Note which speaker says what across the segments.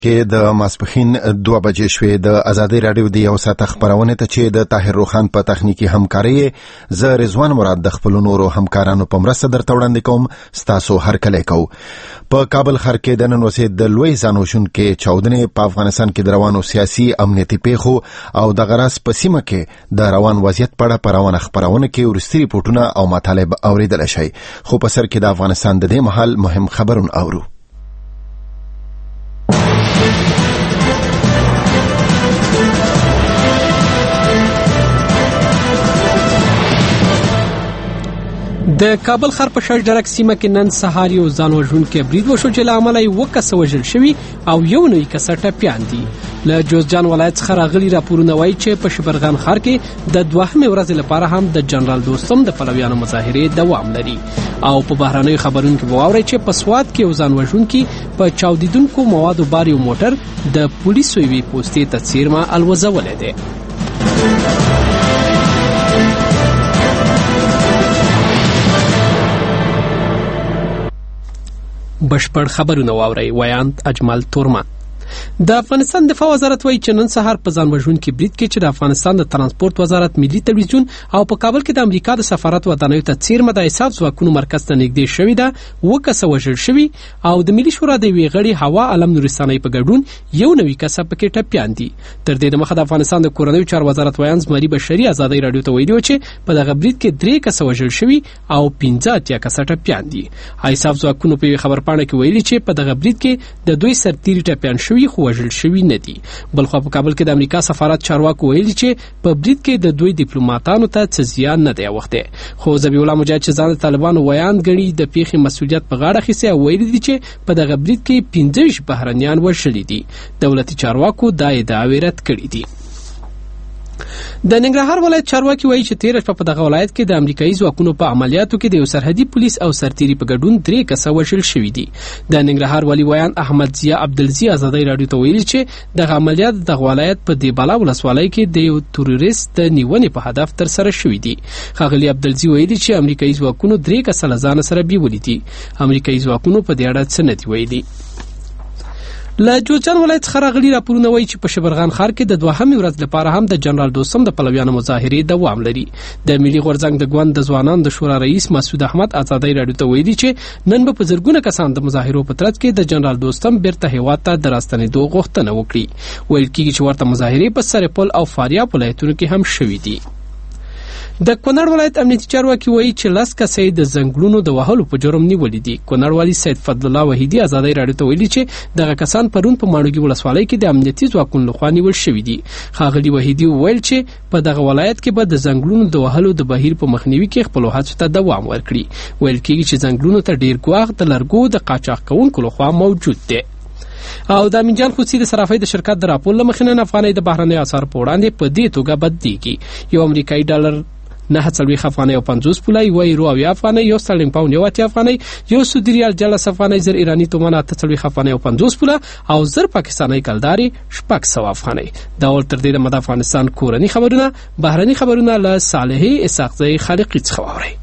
Speaker 1: کې د ماسپخین 2 بجې شوې د ازادي رادیو د یو ساعت خبرونه ته چې د طاهر روخان په تخنیکی همکاري ز رضوان مراد د خپل نورو همکارانو په مرسته درته وړاندې کوم ستاسو هر کله کو په کابل ښار کې د نن ورځې د لوی ځانوشن کې چاودنې په افغانستان کې د روانو سیاسي امنیتي پیښو او د غرض په سیمه کې د روان وضعیت په اړه روانه خبرونه کې ورستي ریپورتونه او مطالب اوریدل شي خو په سر کې د افغانستان د دې محل مهم خبرونه اورو
Speaker 2: د کابل ښار په شجرک سیمه کې نن سهار یو ځان وژونکی برید وشو چې له امله یې 2 کسه وژل شوي او یو نوی کسه ټپیان دي. له جوزجان ولایت څخه راغلي راپورونه وایي چې په شبرغان ښار کې د 2مې ورځې لپاره هم د جنرال دوستم د پلویانو مظاهرې دوام لري او په بهرنیو خبرونو کې واوري چې په سواد کې یو ځان وژونکی په چاودیدونکو موادو بار یو موټر د پولیسو وی پوسټې ته څیرمه الوزولې ده. بشپړ خبرونه واوري ویاند اجمل تورمان. د افغانستان دفاع وزارت وایي چې نن سهار په ځان وژونکي برید کې چې د افغانستان د ترانسپورت وزارت ملي تلویزیون او په کابل کې د امریکا د سفارت ودانیو ته څیرمه د حساب ځواکونو مرکز ته نږدې شوې ده 2 کسه وژل شوي او د ملي شورا د یوې غړي هوا علم نورستاني په ګډون یو نوی کسه پکې ټپیان دي. تر دې دمخه د افغانستان د کورنیو چارو وزارت ویاند زمري بشري ازادي رادیو ته ویلي چې په دغه برید کې 3 کسه وژل شوي او 15 کسه ټپیان دي. حساب ځواکونو په خبرپاڼه کې ویلي چې په دغه برید کې د دوی سرتیري ټپیان شوي خو وژل شوي نه دي. بلخو په کابل کې د امریکا سفارت چارواکو ویلي چې په برید کې د دوی ډیپلوماټانو ته څه زیان نه دی اوښتی. خو ذبیح الله مجاهد چې ځان د طالبانو ویاند ګڼي د پیښې مسؤلیت په غاړه اخیستی او ویلي دي چې په دغه برید کې 15 بهرنیان وژلي دي. دولتي چارواکو دا ادعاوې رد کړي دي. د ننګرهار ولایت چارواکي وایي چې 13 شپه په دغه ولایت کې د امریکایي ځواکونو په عملیاتو کې د یو سرحدي پولیس او سرتیري په ګډون 3 کسه وژل شوي دي. د ننګرهار والی ویاند احمد ضیا عبدالزی ازادي رادیو ته ویلي چې دغه عملیات د ولایت په دیبالا ولسوالۍ کې د یو تروریست د نیونې په هدف تر سره شوي دي. ښاغلي عبدالزی ویلي چې امریکایي ځواکونو 3 کسه له ځان سره بیولي دي. امریکایي ځواکونو په دې اړه څه نه دي ویلي. له جوزجان ولایت څخه راغلي راپورونه وایي چې په شبرغان ښار کې د 2مې ورځ لپاره هم د جنرال دوستم د پلویانو مظاهرې دوام لري. د ملي غورځنګ د ګوند د ځوانانو د شورا رئیس مسعود احمد ازادي رادیو ته ویلي چې نن به په زرګونه کسان د مظاهرو په ترڅ کې د جنرال دوستم بیرته هیواد ته د راستنېدو غوښتنه وکړي. ویل کېږي چې ورته مظاهرې په سرپل او فاریاب ولایتونو کې هم شوي دي. د کونړ ولایت امنیتي چارواکي وایي چې 10 کسې د زنګلونو د وهلو په جرم نیولي دي. کونړ والی سید فضل الله وحیدی ازادي رادیو ته ویلي چې دغه کسان پرون په ماڼوګي ولسوالۍ کې د امنیتي ځواکونو لخوا نیول شوي دي. ښاغلي وحیدی ویل چې په دغه ولایت کې به د زنګلونو د وهلو د بهیر په مخنیوي کې خپل هڅو ته دوام ورکړي. ویل کېږي چې زنګلونو ته ډیر ګواښ د لرګو د قاچاق کوونکو لخوا موجود دی. او د امینجان خوسي د صرافۍ د شرکت د راپور له مخې نن افغانۍ د بهرنیو اسعارو په وړاندې په دې توګه بدلېږي. یو امریکایي ډالر 9.40 افغانۍ او 50 پوله، یو یورو 80 افغانۍ، یو سترلینګ پاوند 80 افغانۍ، یو سعودي ریال 40 افغانۍ، زر ایرانی تومان 8.40 افغانۍ او 50 پوله او زر پاکستاني کلداري 600 افغانۍ. دا ول تر دې د افغانستان کورنی خبرونه بهرني خبرونه له صالحي اسحاقزي خالقي څخه واوري.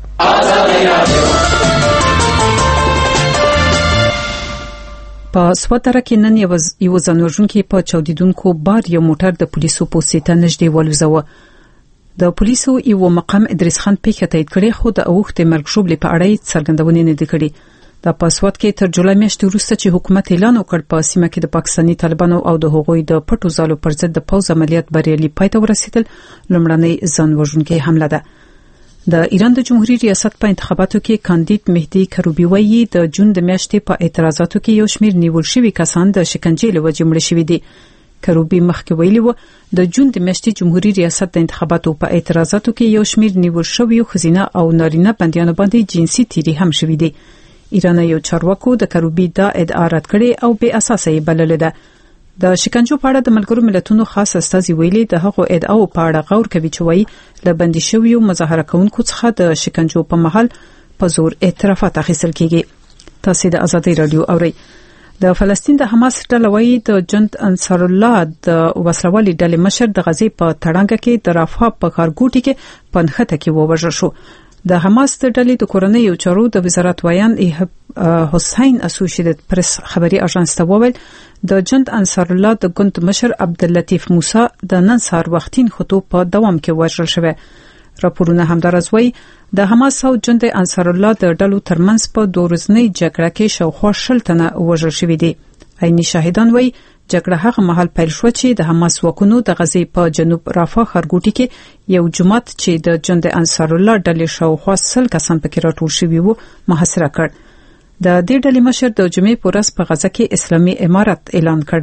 Speaker 3: په سواتره کې نن یو ځانوژونکي په چاودیدونکو بار یو موټر د پولیسو پوستې ته نږدې ولوزاوه. د پولیسو یو مقام ادریس خان پیښه تایید کړې خو د اوښتې مرګ شوبلې په اړه څرګندونې نه دي کړې. د پاسواد کې تر جولای میاشتې وروسته چې حکومت اعلان وکړ په سیمه کې د پاکستاني طالبانو او د هغوی د پټو ځالو پر ضد د پوځ عملیات بریالي پای ته ورسېدل، لومړنۍ ځانوژونکې حمله ده. د ایران د جمهوریت ریاست په انتخاباتو کې کاندید مهدي کروبی وایي د جون د میاشتې په اعتراضاتو کې یو شمېر نیول شوي کسان د شکنجې له وجې مړه شوي دي. کروبی مخکې ویلي و د جون د میاشتې جمهوریت ریاست د انتخاباتو په اعتراضاتو کې یو شمېر نیول شوي ښځینه او نارینه بندیانو باندې جنسي تیری هم شوي دي. ایران یو چارواکو د کروبی دا ادعا رد کړې او بې اساسه یې بللې ده. د شکنجو په اړه د ملګرو ملتونو خاص استازي ویلي د هغو ادعاو په اړه غور کوي چې وایي له بندي شویو مظاهره کوونکو څخه د شکنجو په مهال په زور اعترافات اخیستل کیږي. تاسو د ازادي رادیو اورئ. د فلسطین د حماس ډله وایي د جند انصار الله د وسلوالي ډلې مشر د غزې په تړانګه کې د رافح په ښارګوټي کې پنځخته کې ووژل شو. د حماس د ډلې د کورنیو چارو د وزارت ویان حسین اسوسییټډ پریس خبري اژانس ته وویل د جند انصار الله د ګوند مشر عبداللطیف موسی د نن سهار وختین خطو په دوام کې وژل شوی. راپورونه همدارز وایي د حماس او جند انصار الله د ډلو ترمنځ په دوه ورځنۍ جګړه کې شاوخوا 60 تنه وژل شوي دي. عیني شاهدان وایي جګړه هغه مهال پیل شو چې د حماس وکونو د غزې په جنوب رافح ښارګوټي کې یو جماعت چې د جند انصار الله ډلې شاوخوا 100 کسان پکې راټول شوي وو محاصره کړ. د دې ډلې مشر د جمعې په ورځ په غزه کې اسلامي امارت اعلان کړ.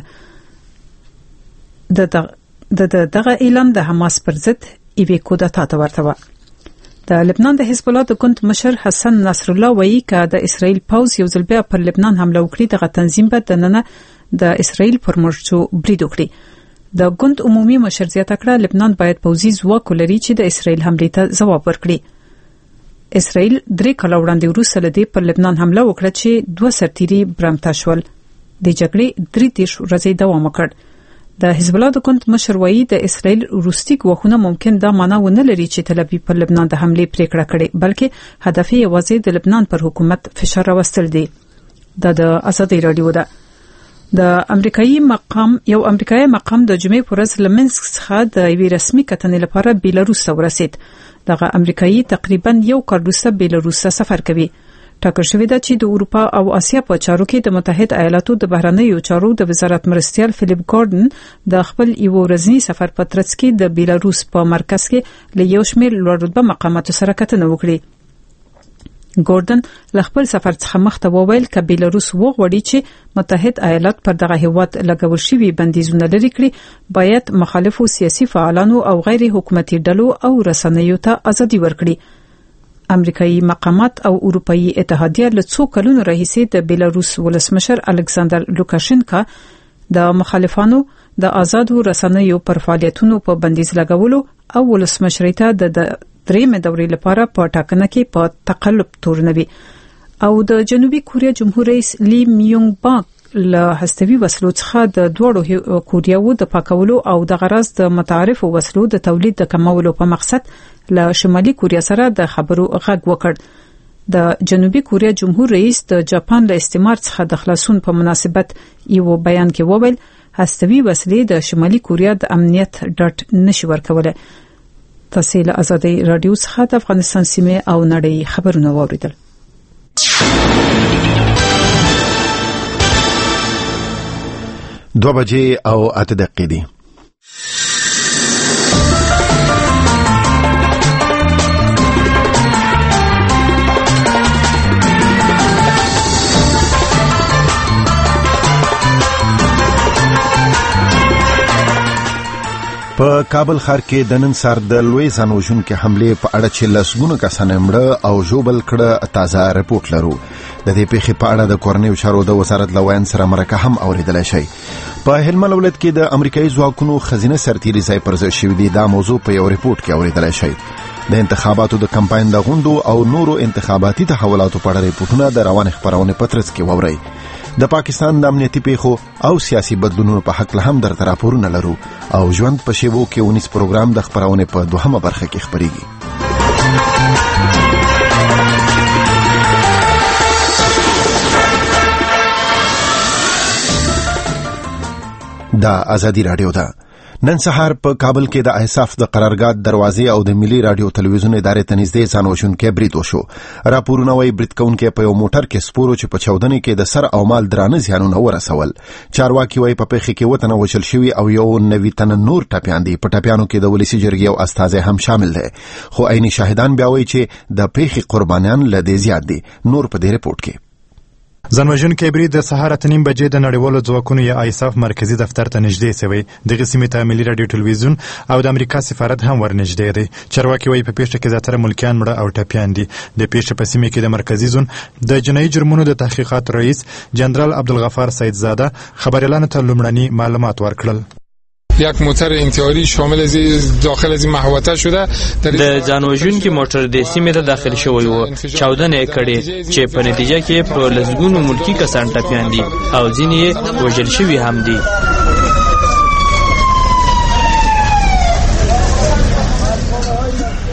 Speaker 3: دغه اعلان د حماس پر ضد ایوې کودتا ته ورته و. د لبنان د حزب الله د ګوند مشر حسن نصر الله وایي چې د اسرائیل پوز یو ځل بیا پر لبنان حمله وکړي دغه تنظیم به د نن د اسرائیل پر مرچو برید وکړي. د ګوند عمومي مشر زیاته کړه لبنان باید پوځي ځواک ولري چې د اسرائیل حمله ته ځواب ورکړي. اسرائیل 3 کال وړاندې وروسته لدی پر لبنان حمله وکړه چې 2 سرتیري برمته شول. د جګړې 3 ورځې دوام وکړ. د حزب الله د ګوند مشر وایي د اسرائیل روسي ګواښونه ممکن دا معنا ونه لري چې تل ابیب پر لبنان د حمله پریکړه کړي بلکې هدف یې یوازې د لبنان پر حکومت فشار راوستل دي. د ازادي رادیو ده د امریکایي مقام د جمعې پر ورځ لمنسک څخه د یوې رسمي کتنې لپاره بیلاروس ته ورسید. دغه امریکایي تقریبا یو کال وروسته بیلاروس ته سفر کوي. ټاکل شوې ده چې د اروپا او آسیا په چارو کې د متحده ایالاتو د بهرنیو چارو د وزارت مرستیال فلیپ ګاردن د خپل یو ورځنی سفر په ترڅ کې د بیلاروس په مرکز کې له یو شمېر لوړ رتبه مقاماتو سره کتنه وکړي. ګاردن له خپل سفر څخه مخته وویل چې بیلاروس وغواړي چې متحده ایالات پر دغه هیواد لګول شوی بندیزونه لري کړي باید مخالفو سیاسي فعالانو او غیر حکومتي ډلو او رسنیو ته ازادي ورکړي. امریکایي مقامات او اروپאי اتحادیه له څو کلونو راهیسې د بیلاروس ولسمشر الکساندر لوکاشنکا د مخالفانو د آزادو رسنیو پر فعالیتونو په بندیز لګولو او ولسمشر ته د 3 دورې لپاره په ټاکنه کې په تقلب تورنوي او د جنوبي کوریا جمهور رئیس لی میونګ باک له هستوي وسلو څخه د دوړو کوریاو د پاکولو او د غرض د متعارفو وسلو د تولید د کمولو په مقصد له شمالي کوریا سره د خبرو غږ وکړ. د جنوبي کوریا جمهور رئیس د جاپان له استعمار څخه د خلاصون په مناسبت یو بیان کې وویل هستوي وسلې د شمالي کوریا د امنیت ډاټ نشي ورکوله. تاسو له ازادي رادیو څخه د افغانستان سیمه او نړۍ خبرونه واوریدل.
Speaker 1: 2 بجې او 8 دقیقې دي. په کابل ښار کې د نن سهار د لوی ځانوژونکو حملې په اړه چې لسګونه کسان مړه او ژوبل کړه تازه رپورټ لرو. د دې پیښې په اړه د کورنیو چارو د وزارت لوین سره مرکه هم اوریدل شي. په هلمند ولایت کې د امریکایي ځواکونو خزینه سرتیري ځای پر ځای شوې دي. دا موضوع په یو رپورټ کې اوریدل شي. د انتخاباتو د کمپاین د غونډو او نورو انتخاباتي تحولاتو په اړه رپورټونه د روان خبرونه پترڅ کې ووري. د پاکستان د امنیتي پیښو او سیاسي بدلونونو په حق له هم درته راپورونه لرو او ژوند په شیبو کې 19 پروګرام د خبرونه په دوهمه برخه کې خبريږي. دا ازادي رادیو ده. نن سهار په کابل کې د احساف د قرارګاه دروازې او د ملي رادیو تلویزیون ادارې ته نږدې ځانوژونکو برید وشو. راپورونه وايي برید کوونکي په یو موټر کې سپورو چې په چاودنې کې د سر او مال درانه زیانونه ورسول. چارواکي وايي په پیښه کې وطن وشل شوی او یو 90 تن نور ټاپیان دي. په ټاپیانو کې د ولسی جرګې او استازي هم شامل دي. خو عیني شاهدان بیا وایي چې د پیښې قربانیان لدې زیات دي. نور په دې رپورت کې
Speaker 4: ځانوژونکي برید د سهار 8:30 بجې د نړیوالو ځواکونو یا آیساف مرکزی دفتر ته نږدې شوی. دغه سیمې ته ملي رادیو تلویزیون او د امریکا سفارت هم ورنږدې دي. چارواکي وايي په پیښه کې زیاتره ملکیان مړه او ټپیان دي. د پیښې په سیمه کې د مرکزی زون د جنایي جرمونو د تحقیقات رئیس جنرال عبدالغفار سیدزاده خبريالانو ته لومړني معلومات ورکړل.
Speaker 5: یک موتر انتحاری شامل از داخل از محوطه شده
Speaker 6: د ځانوژونکي موټر د سیمې ته داخل شوی و. چاودنه کړي چې په نتیجه کې په لسګونو ملکی کسان ټپیان دي او ځینې وژل شوي هم دي.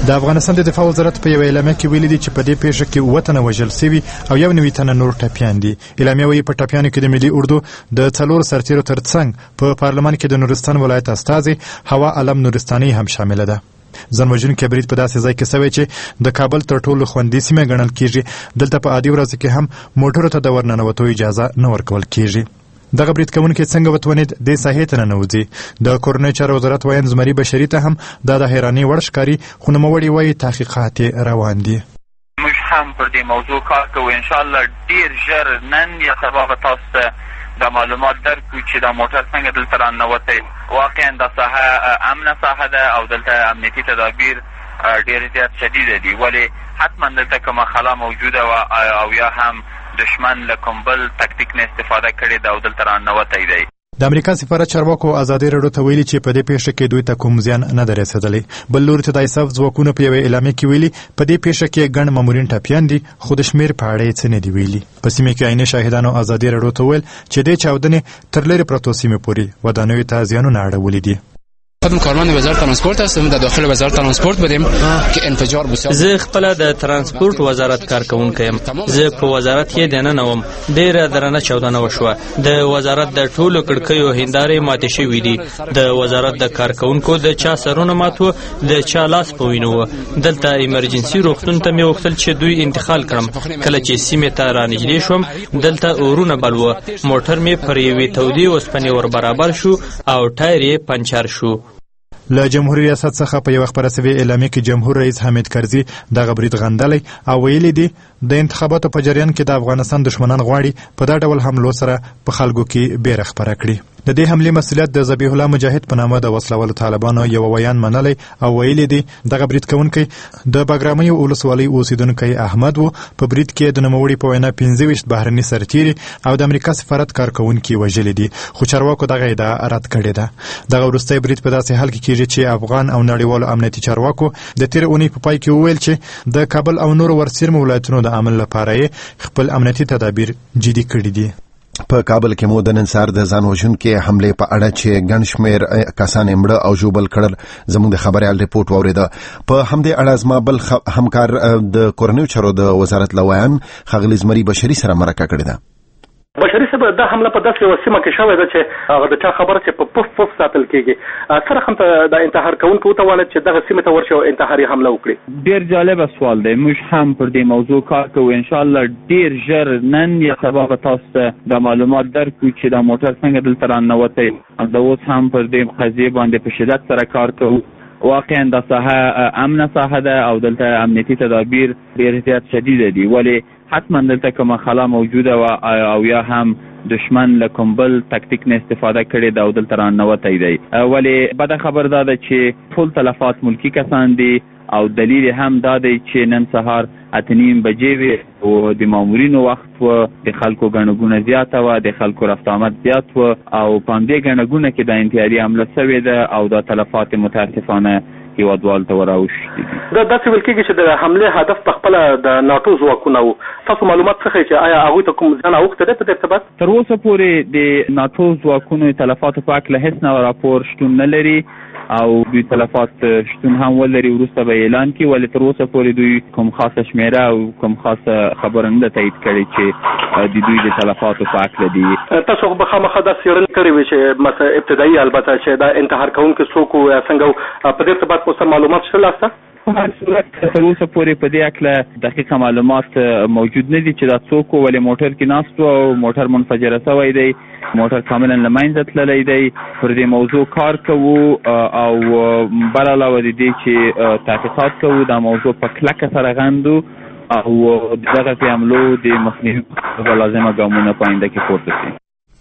Speaker 4: د افغانستان د دفاع وزارت په یو اعلامیه کې ویلي دي چې په دې پیښه کې 7 تنه وژل شوي او 1 تنه نور ټپیان دي. اعلامیه وايي په ټپیانو کې د ملي اردو د 4 سرتیرو ترڅنګ په پارلمان کې د نورستان ولایت استازي هوا علم نورستاني هم شامل ده. ځانوژونکی برید په داسې ځای کې شوی چې د کابل تر ټولو خوندي سیمه ګڼل کیږي. دلته په عادي ورځو کې هم موټرو ته د ورننوتو اجازه نه ورکول کیږي. دغه برید کوونکی څنګه وتوانید د ساحې ته ننوځي؟ د کورنۍ چارو وزارت وایي زمري بشري ته هم د حیرانۍ وړ ښکاري، خو نوموړي وایي تحقیقات روان دي.
Speaker 7: موږ هم پر دې موضوع کار کوو، ان شاء الله ډیر ژر نن یا سبا به تاسو ته د معلومات درکړو چې دا موټر څنګه دلته راننوتی. واقعا دا ساحه امنه ساحه ده او دلته امنیتي تدابیر ډیر زیات شدیده دي، ولی حتما دلته کومه خلا موجوده او یا هم دشمن له کوم بل تکتیک نه استفاده کړې ده او دلته راننوتی دی.
Speaker 4: د امریکا سفارت چارواکو ازادي راډیو ته ویلي چې په دې پیښه کې دوی ته کوم زیان نه دی رسېدلی. بل لوري ته د ایساف ځواکونو په یوې اعلامیه کې ویلي په دې پیښه کې ګڼ مامورین ټپیان دي، خو د شمېر په اړه یې څه نه دي ویلي. په سیمه کې عیني شاهدانو ازادي راډیو ته ویل چې دې چاودنې تر لرې پرتو سیمې پورې ودانیو ته زیانونه اړولي دي.
Speaker 8: خودم کارمند وزارت ترانسپورت هستم، در داخل وزارت ترانسپورت بودیم که انفجار بسیار.
Speaker 6: زه خپل د ترانسپورت وزارت کارکونکی یم. زه په وزارت کې دننه وم. ډیره درنه چاودنه وشوه. د وزارت د ټولو کړکیو هندارې ماتې شوې دي. د وزارت د کارکونکو د چا سرونه ماتو، د چا لاس په وینو. دلته ایمرجنسي روغتون ته مې وغوښتل چې دوی انتقال کړم. کله چې سیمې ته رانږدې شوم دلته اورونه بل وو. موټر مې پر یوې تودې اوسپنې ور برابر شو او ټایر یې پنچر شو.
Speaker 4: له جمهوریت ریاست څخه په یو خبره شوې اعلامیه کې جمهور رئیس حامد کرزي دغه برید غندلی او ویلي دي د انتخاباتو په جریان کې د افغانستان دشمنان غواړي په دا ډول حملو سره په خلکو کې بیره خپره کړي. د دې حملې مسؤلیت د ذبیح الله مجاهد په نامه د وسلوالو طالبانو یو ویان منلی او ویلي دي دغه برید کوونکی د باګرامۍ ولسوالۍ اوسیدونکی احمد و. په برید کې د نوموړي په وینا 25 بهرني سرتیري او د امریکا سفارت کارکونکي وژلي دي، خو چارواکو دغه ادعا رد کړې ده. دغه وروستی برید په داسې حال کې کیږي چې افغان او نړیوالو امنیتي چارواکو د تیر اونۍ په پای کې وویل چې د کابل او نورو ورڅیرمو ولایتونو د امن لپاره خپل امنیتي تدابیر جدي کړي دي.
Speaker 1: په کابل کې مو د نن سهار د ځان وژونکي حملې په اړه چې ګڼ شمېر کسان مړه او ژوبل کړل زموږ د خبريال ریپورت واوریده. په همدې اړه زما بل همکار د کورنیو چارو د وزارت لویان ښاغلي زمري بشري سره مرکه کړې ده.
Speaker 9: بشري صاحب دا حمله په داسې یوه سیمه کې شوې ده چې هغه د چا خبره چې په پف پف ساتل کېږي. سره هم ته د انتحار کوونکو وتوانید چې دغه سیمې ته ورشي او انتحاري حمله وکړي.
Speaker 7: ډېر جالبه سوال دی. موږ هم پر دې موضوع کار کوو. انشاءالله ډېر ژر نن یا سبا به تاسو ته د معلومات درکړو چې دا موټر څنګه دلته راننوتی. د اوس هم پر دې قضیې باندې په شدت سره کار کوو. واقعا دا ساحه امنه ساحه ده او دلته امنیتي تدابیر ډېر زیات شدیده دي، ولی حتما دلته کومه خلا موجوده و او یا هم دشمن له کوم بل تکتیک نه استفاده کړې ده او دلته راننوتی دی. ولی بده خبر دا ده چې ټول تلفات ملکی کسان دي او دلیل هم دا دی چې نن سهار 8:30 بجې وي او د مامورینو وخت و، د خلکو ګڼه زیاته و، د خلکو رفت آمد زیات و او په همدې ګڼه کې د انتحاري حمله شوې ده او دا تلفات متاسفانه هیوادوال ته وراوښتي دي.
Speaker 9: دا داسې ویل کېږي چې د حملې هدف په خپله د ناټو ځواکونه وو. تاسو معلومات څه ښیي چې آیا هغوی ته کوم زیان اوښتی دی په دې ارتباط؟
Speaker 7: تر اوسه پورې د ناټو ځواکونو تلفاتو په هکله هېڅ نوع راپور شتون نه لري او دوی تلفات شتون هم ولري وروسته به اعلان کړي، ولې تر اوسه پورې دوی کوم خاصه شمیره او کوم خاصه خبره نه ده تایید کړې چې د دوی د تلفاتو په هکله دي.
Speaker 9: تاسو خو به خامخا دا څېړنې کړې وي چې مثلا ابتدایي البته چې دا انتحار کوونکي څوک وو یا څنګه وو، په دې ارتباط مو څه معلومات شته لاسته؟
Speaker 7: په هر صورت تر اوسه پورې په دې هکله دقیقه معلومات موجود نه دي چې دا څوک و، ولې موټر کې ناست و او موټر منفجره شوی دی، موټر کاملا له منځه تللی دی. پر دې موضوع کار کوو او بل علاوه د دې چې تحقیقات کوو دا موضوع په کلکه سره غندو او دغه حملو د مخنیوي لازمه ګامونه په آینده کې پورته شي.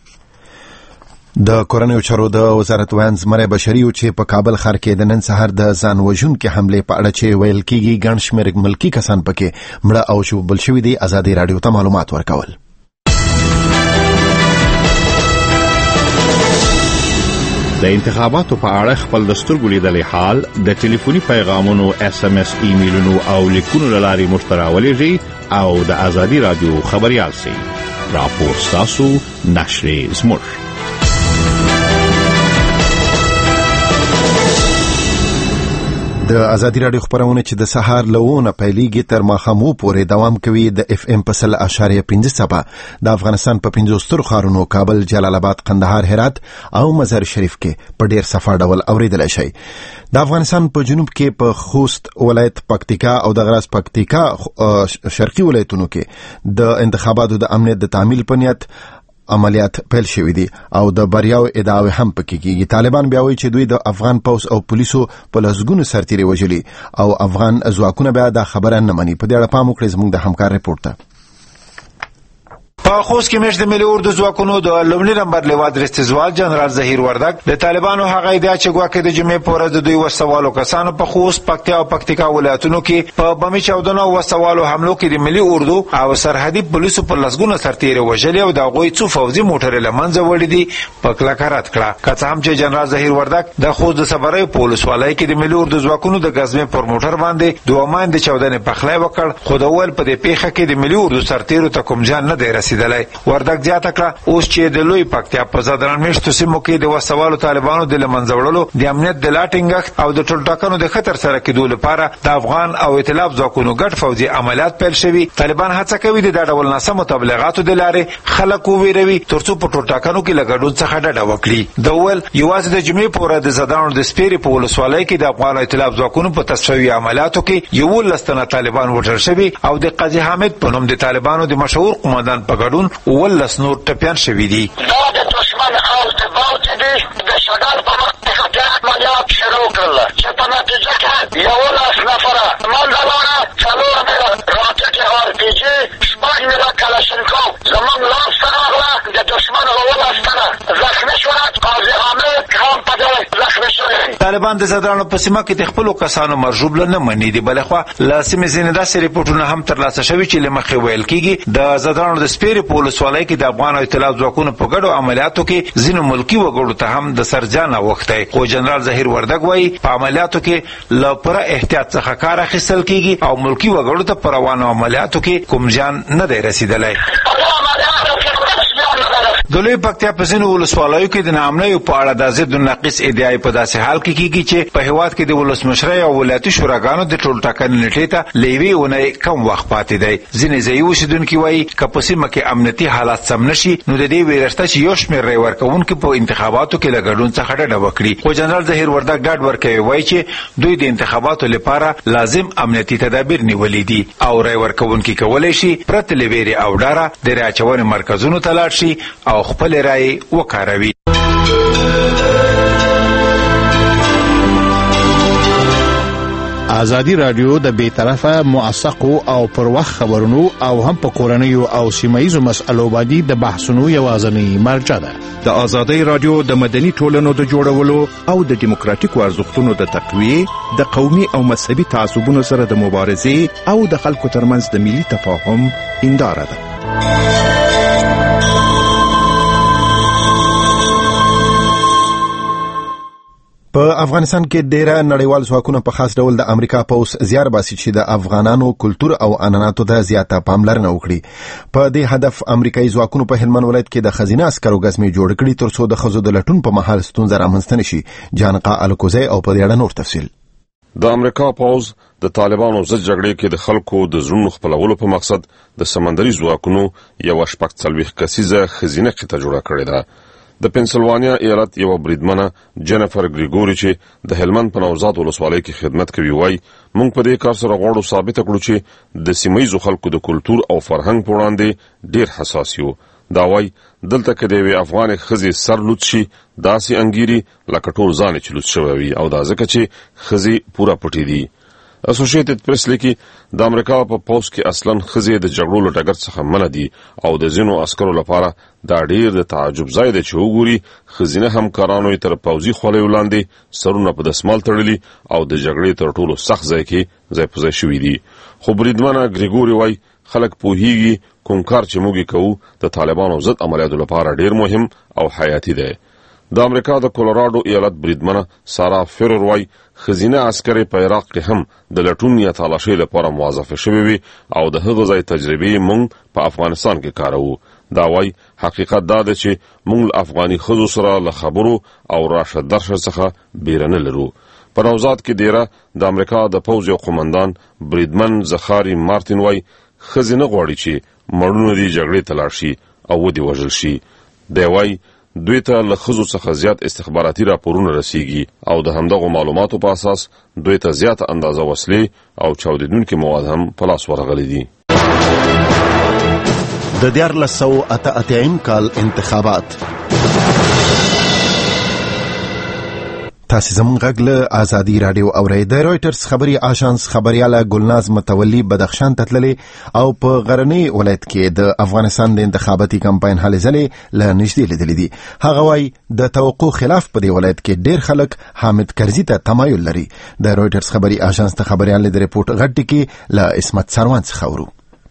Speaker 1: د کورنیو چارو د وزارت ویان زمری بشري چې په کابل ښار کې د نن سهار د ځان وژونکي حملې په اړه چې ویل کېږي ګڼ شمېر ملکي کسان پکې مړه او ژوبل شوي دي ازادي راډیو ته معلومات ورکول.
Speaker 10: د انتخاباتو په اړه خپل د سترګو لیدلې حال د ټلیفوني پیغامونو SMS ایمیلونو او لیکونو له لارې مشتراولېږي او د ازادي راډیو خبريال سي راپور تاسو نشر زموږ.
Speaker 1: د ازادي رادیو خبرونه چې د سهار لونه پیلېږي تر ماښامو پورې دوام کوي د اف ام په 100.5 د افغانستان په 50 ستر ښارونو کابل، جلال آباد، قندهار، هرات او مزار شریف کې په ډیر صفا ډول اوریدل شي. د افغانستان په جنوب کې په خوست ولایت، پکتیکا او د غراس پکتیکا شرقي ولایتونو کې د انتخاباتو د امنیت د تعمیل په نیت عملیات پیل شوې دي او د بریاو ادعاوې هم پکې کیږي. طالبان بیا وایي چې دوی د افغان پولیس او پولیسو په لسګونو سرتیري وژلي او افغان ځواکونه بیا دا خبره نه مني. په دې اړه پام وکړئ زموږ د همکار ریپورت ته.
Speaker 11: په خوست کې مېشت د ملي اردو ځواکونو د لومړي نمبر لیواد رستزوال جنرال ظهیر وردګ د طالبانو هغه ادعا چې ګواکې د جمعې په ورځ د دوی وسوالو کسانو په خوست، پکتیا او پکتیکا ولایتونو کې په بمي چاودنو او وسوالو حملو کې د ملي اردو او سرحدي پولیسو پر لسګونه سرتیري وژلي او د هغوی څو فوځي موټرې له منځه وړي دي په کلکه رد کړه. که څه هم چې جنرال ظهیر وردګ د خوست د صبرۍ په ولسوالۍ کې د ملي اردو ځواکونو د ګزمې پر موټر باندې دوه ماین د چاودنې پخلی وکړ، خو د ویل په دې پیښه کې د ملي اردو سرتیرو ته کوم زیان نه دی رسیدلی. وردګ زیاته کړه اوس چې د لوی پکتیا په زادران میشتو سیمو کې د وسوالو طالبانو د لمنځه وړلو د امنیت د لاټینګښت او د ټولټاکنو د خطر سره کېدو لپاره د افغان او ائتلاف ځواکونو ګډ فوځي عملیات پیل شوي. طالبان هڅه کوي د دا ډول ناسمو تبلیغاتو د لارې خلک وویروي ترڅو په ټولټاکنو کې له ګډون څخه ډډه وکړي. د ویل یوازې د جمعې په ورځ د زادرانو د سپیرې په ولسوالۍ کې د افغان ائتلاف ځواکونو په تصفیوي عملیاتو کې 11 تنه طالبان وژل شوي او د قاضي حامد په نوم د طالبانو د مشهور قومندان په ګډون 11 نور ټپیان شوي دي.
Speaker 12: دا د دشمن او د باوت دي د شګال په وخت کې عملیات شروع کړل چې په نتیجه کې 11 نفره منځه لاړه، 4 راکټ RPG، 6 کلاشینکوف زموږ لاس ته راغله. د دشمن 11 تنه زخمي شول، قاضي حامد هم په دې زخمي شوی.
Speaker 11: طالبان د زادرانو په سیمه کې د خپلو کسانو مرجوبله نه مني دي. بلخوا له سیمې ځینې داسې ریپورټونه هم ترلاسه شوي چې له مخې ویل کېږي د زادرانو د سپیرې په ولسوالۍ کې د افغان ائتلاف ځواکونو په ګډو عملیاتو کې ځینو ملکي وګړو ته هم د سرجان اوښتی. خو جنرال ظهیر وردګ وایي په عملیاتو کې له پوره احتیاط څخه کار اخیستل کېږي او ملکي وګړو ته په روانو عملیاتو کې کوم زیان نه دی رسیدلی. د لوی پکتیا په ځینو ولسوالیو کې د ناامنیو په اړه د ضد النقیص ادعای په داسې حال کې کېږي چې په هېواد کې د ولسمشرۍ او ولایتي شوراګانو د ټولټاکنې نیټې ته له یوې اونۍ کم وخت پاتې دی. ځینې ځایي اوسېدونکي وایي که په سیمه کې امنیتي حالات سم نه شي نو د دې ویره شته چې یو شمېر رای ورکوونکي په انتخاباتو کې له ګډون څخه ډډه وکړي. خو جنرال ظهیر وردګ ډاډ ورکوي، وایي چې دوی د انتخاباتو لپاره لازم امنیتي تدابیر نیولي دي او رای ورکوونکي کولی شي پرته له ویرې او ډاره د رای اچونې مرکزونو ته لاړ شي او خپل رای وکاروي.
Speaker 10: ازادي رادیو د بیطرفه، موثقو او پر وخت خبرونو او هم په کورنیو او سیمایي مسألو باندې د بحثونو یوازینی مرجع ده.
Speaker 13: د ازادي رادیو د مدني ټولنو د جوړولو او د دیموکراتیکو ارزښتونو د تقویه، د قومي او مذهبي تعصبونو سره د مبارزې او د خلکو ترمنځ د ملي تفاهم هنداره ده.
Speaker 1: په افغانستان کې ډیره نړیوال ځواکونه په خاص ډول د امریکا پولیس زیار باسي چې د افغانانو کلتور او عنعناتو ته زیاته پاملرنه وکړي. په دې هدف امریکایي ځواکونو په هلمند ولایت کې د خزینه عسکرو ګزمې جوړ کړي ترڅو د ښځو د لټون په مهال ستونزه رامنځته نشي. جانقا الکوزی او په دې اړه نور تفصیل.
Speaker 14: د امریکا پوز د طالبانو ضد جګړې کې د خلکو د زړونو خپلولو په مقصد د سمندري ځواکونو یو 40 کسیزه خزینه قطعه جوړه کړې ده. د پنسلوانیا ایالت یو بریدمنه جنیفر ګریګوري چې د هلمند په نوزاد ولسوالۍ کې خدمت کوي وایي موږ په دې کار سره غواړو ثابت کړو چې د سیمایي خلکو د کلتور او فرهنګ په وړاندې ډیر حساس یو. دا وایي دلته کې د افغان خزي سر لوت شي داسې انګيري لکه ټول ځان چې لوت شوی وي او دا ځکه چې خزي پورا پټي دي. اسوسییټډ پریس لیکي د امریکا په پوز کې اصلا خزي د جګړو له ټګر څخه منع دي او د ځینو عسکرو لپاره دا ډیر د تعجب ځای دی چې وګوري خزینه همکارانو تر پوزي خولې ولاندې سرونه په دسمال تړلي او د جګړې تر ټولو سخت ځای کې ځای په ځای شوي دي. خو بریدمنه ګریګوري وایي خلک پوهیږي کوم کار چې موږ کوو د طالبانو ضد عملیاتو لپاره ډیر مهم او حیاتي دی. د امریکا د کولوراډو ایالت بریدمنه سارا فرر وایي خزینه عسکري په عراق کې هم د لټون یا تالاشۍ لپاره موظفه شوې وي او د هغه ځای تجربې موږ په افغانستان کې کاروو. دا وایي حقیقت دا دی چې موږ افغاني ښځو سره له خبرو او راشه درشه څخه بیره نه لرو. په نوزاد کې دیره د امریکا د پوځ یو قومندان بریدمن زخاری مارتین وای خزینه غواړي چې مړونو دی جګړې ته لاړ شي او ودی وژل شي. دی وای دوی ته له ښځو څخه زیات استخباراتي راپورونه رسیږي او د همدغو معلوماتو په اساس دوی ته زیاته اندازه وسلې او چاودیدونکي مواد هم په لاس ورغلي دي.
Speaker 1: د 1988 کال انتخابات. تاسو زموږ غږ له آزادي رادیو اورئ. د رويټرز خبري آژانس خبرياله ګلناز متولي بدخشان ته تللې او په غرنی ولایت کې د افغانستان د انتخاباتي کمپاین هلې ځلې له نږدې لیدلې دي. هغه وايي د توقع خلاف په دې ولایت کې ډېر خلک حامد کرزي ته تمایل لري. د رويټرز خبري آژانس ته خبريال د ریپورت غټ کې له اسمت سروان څخه ورو.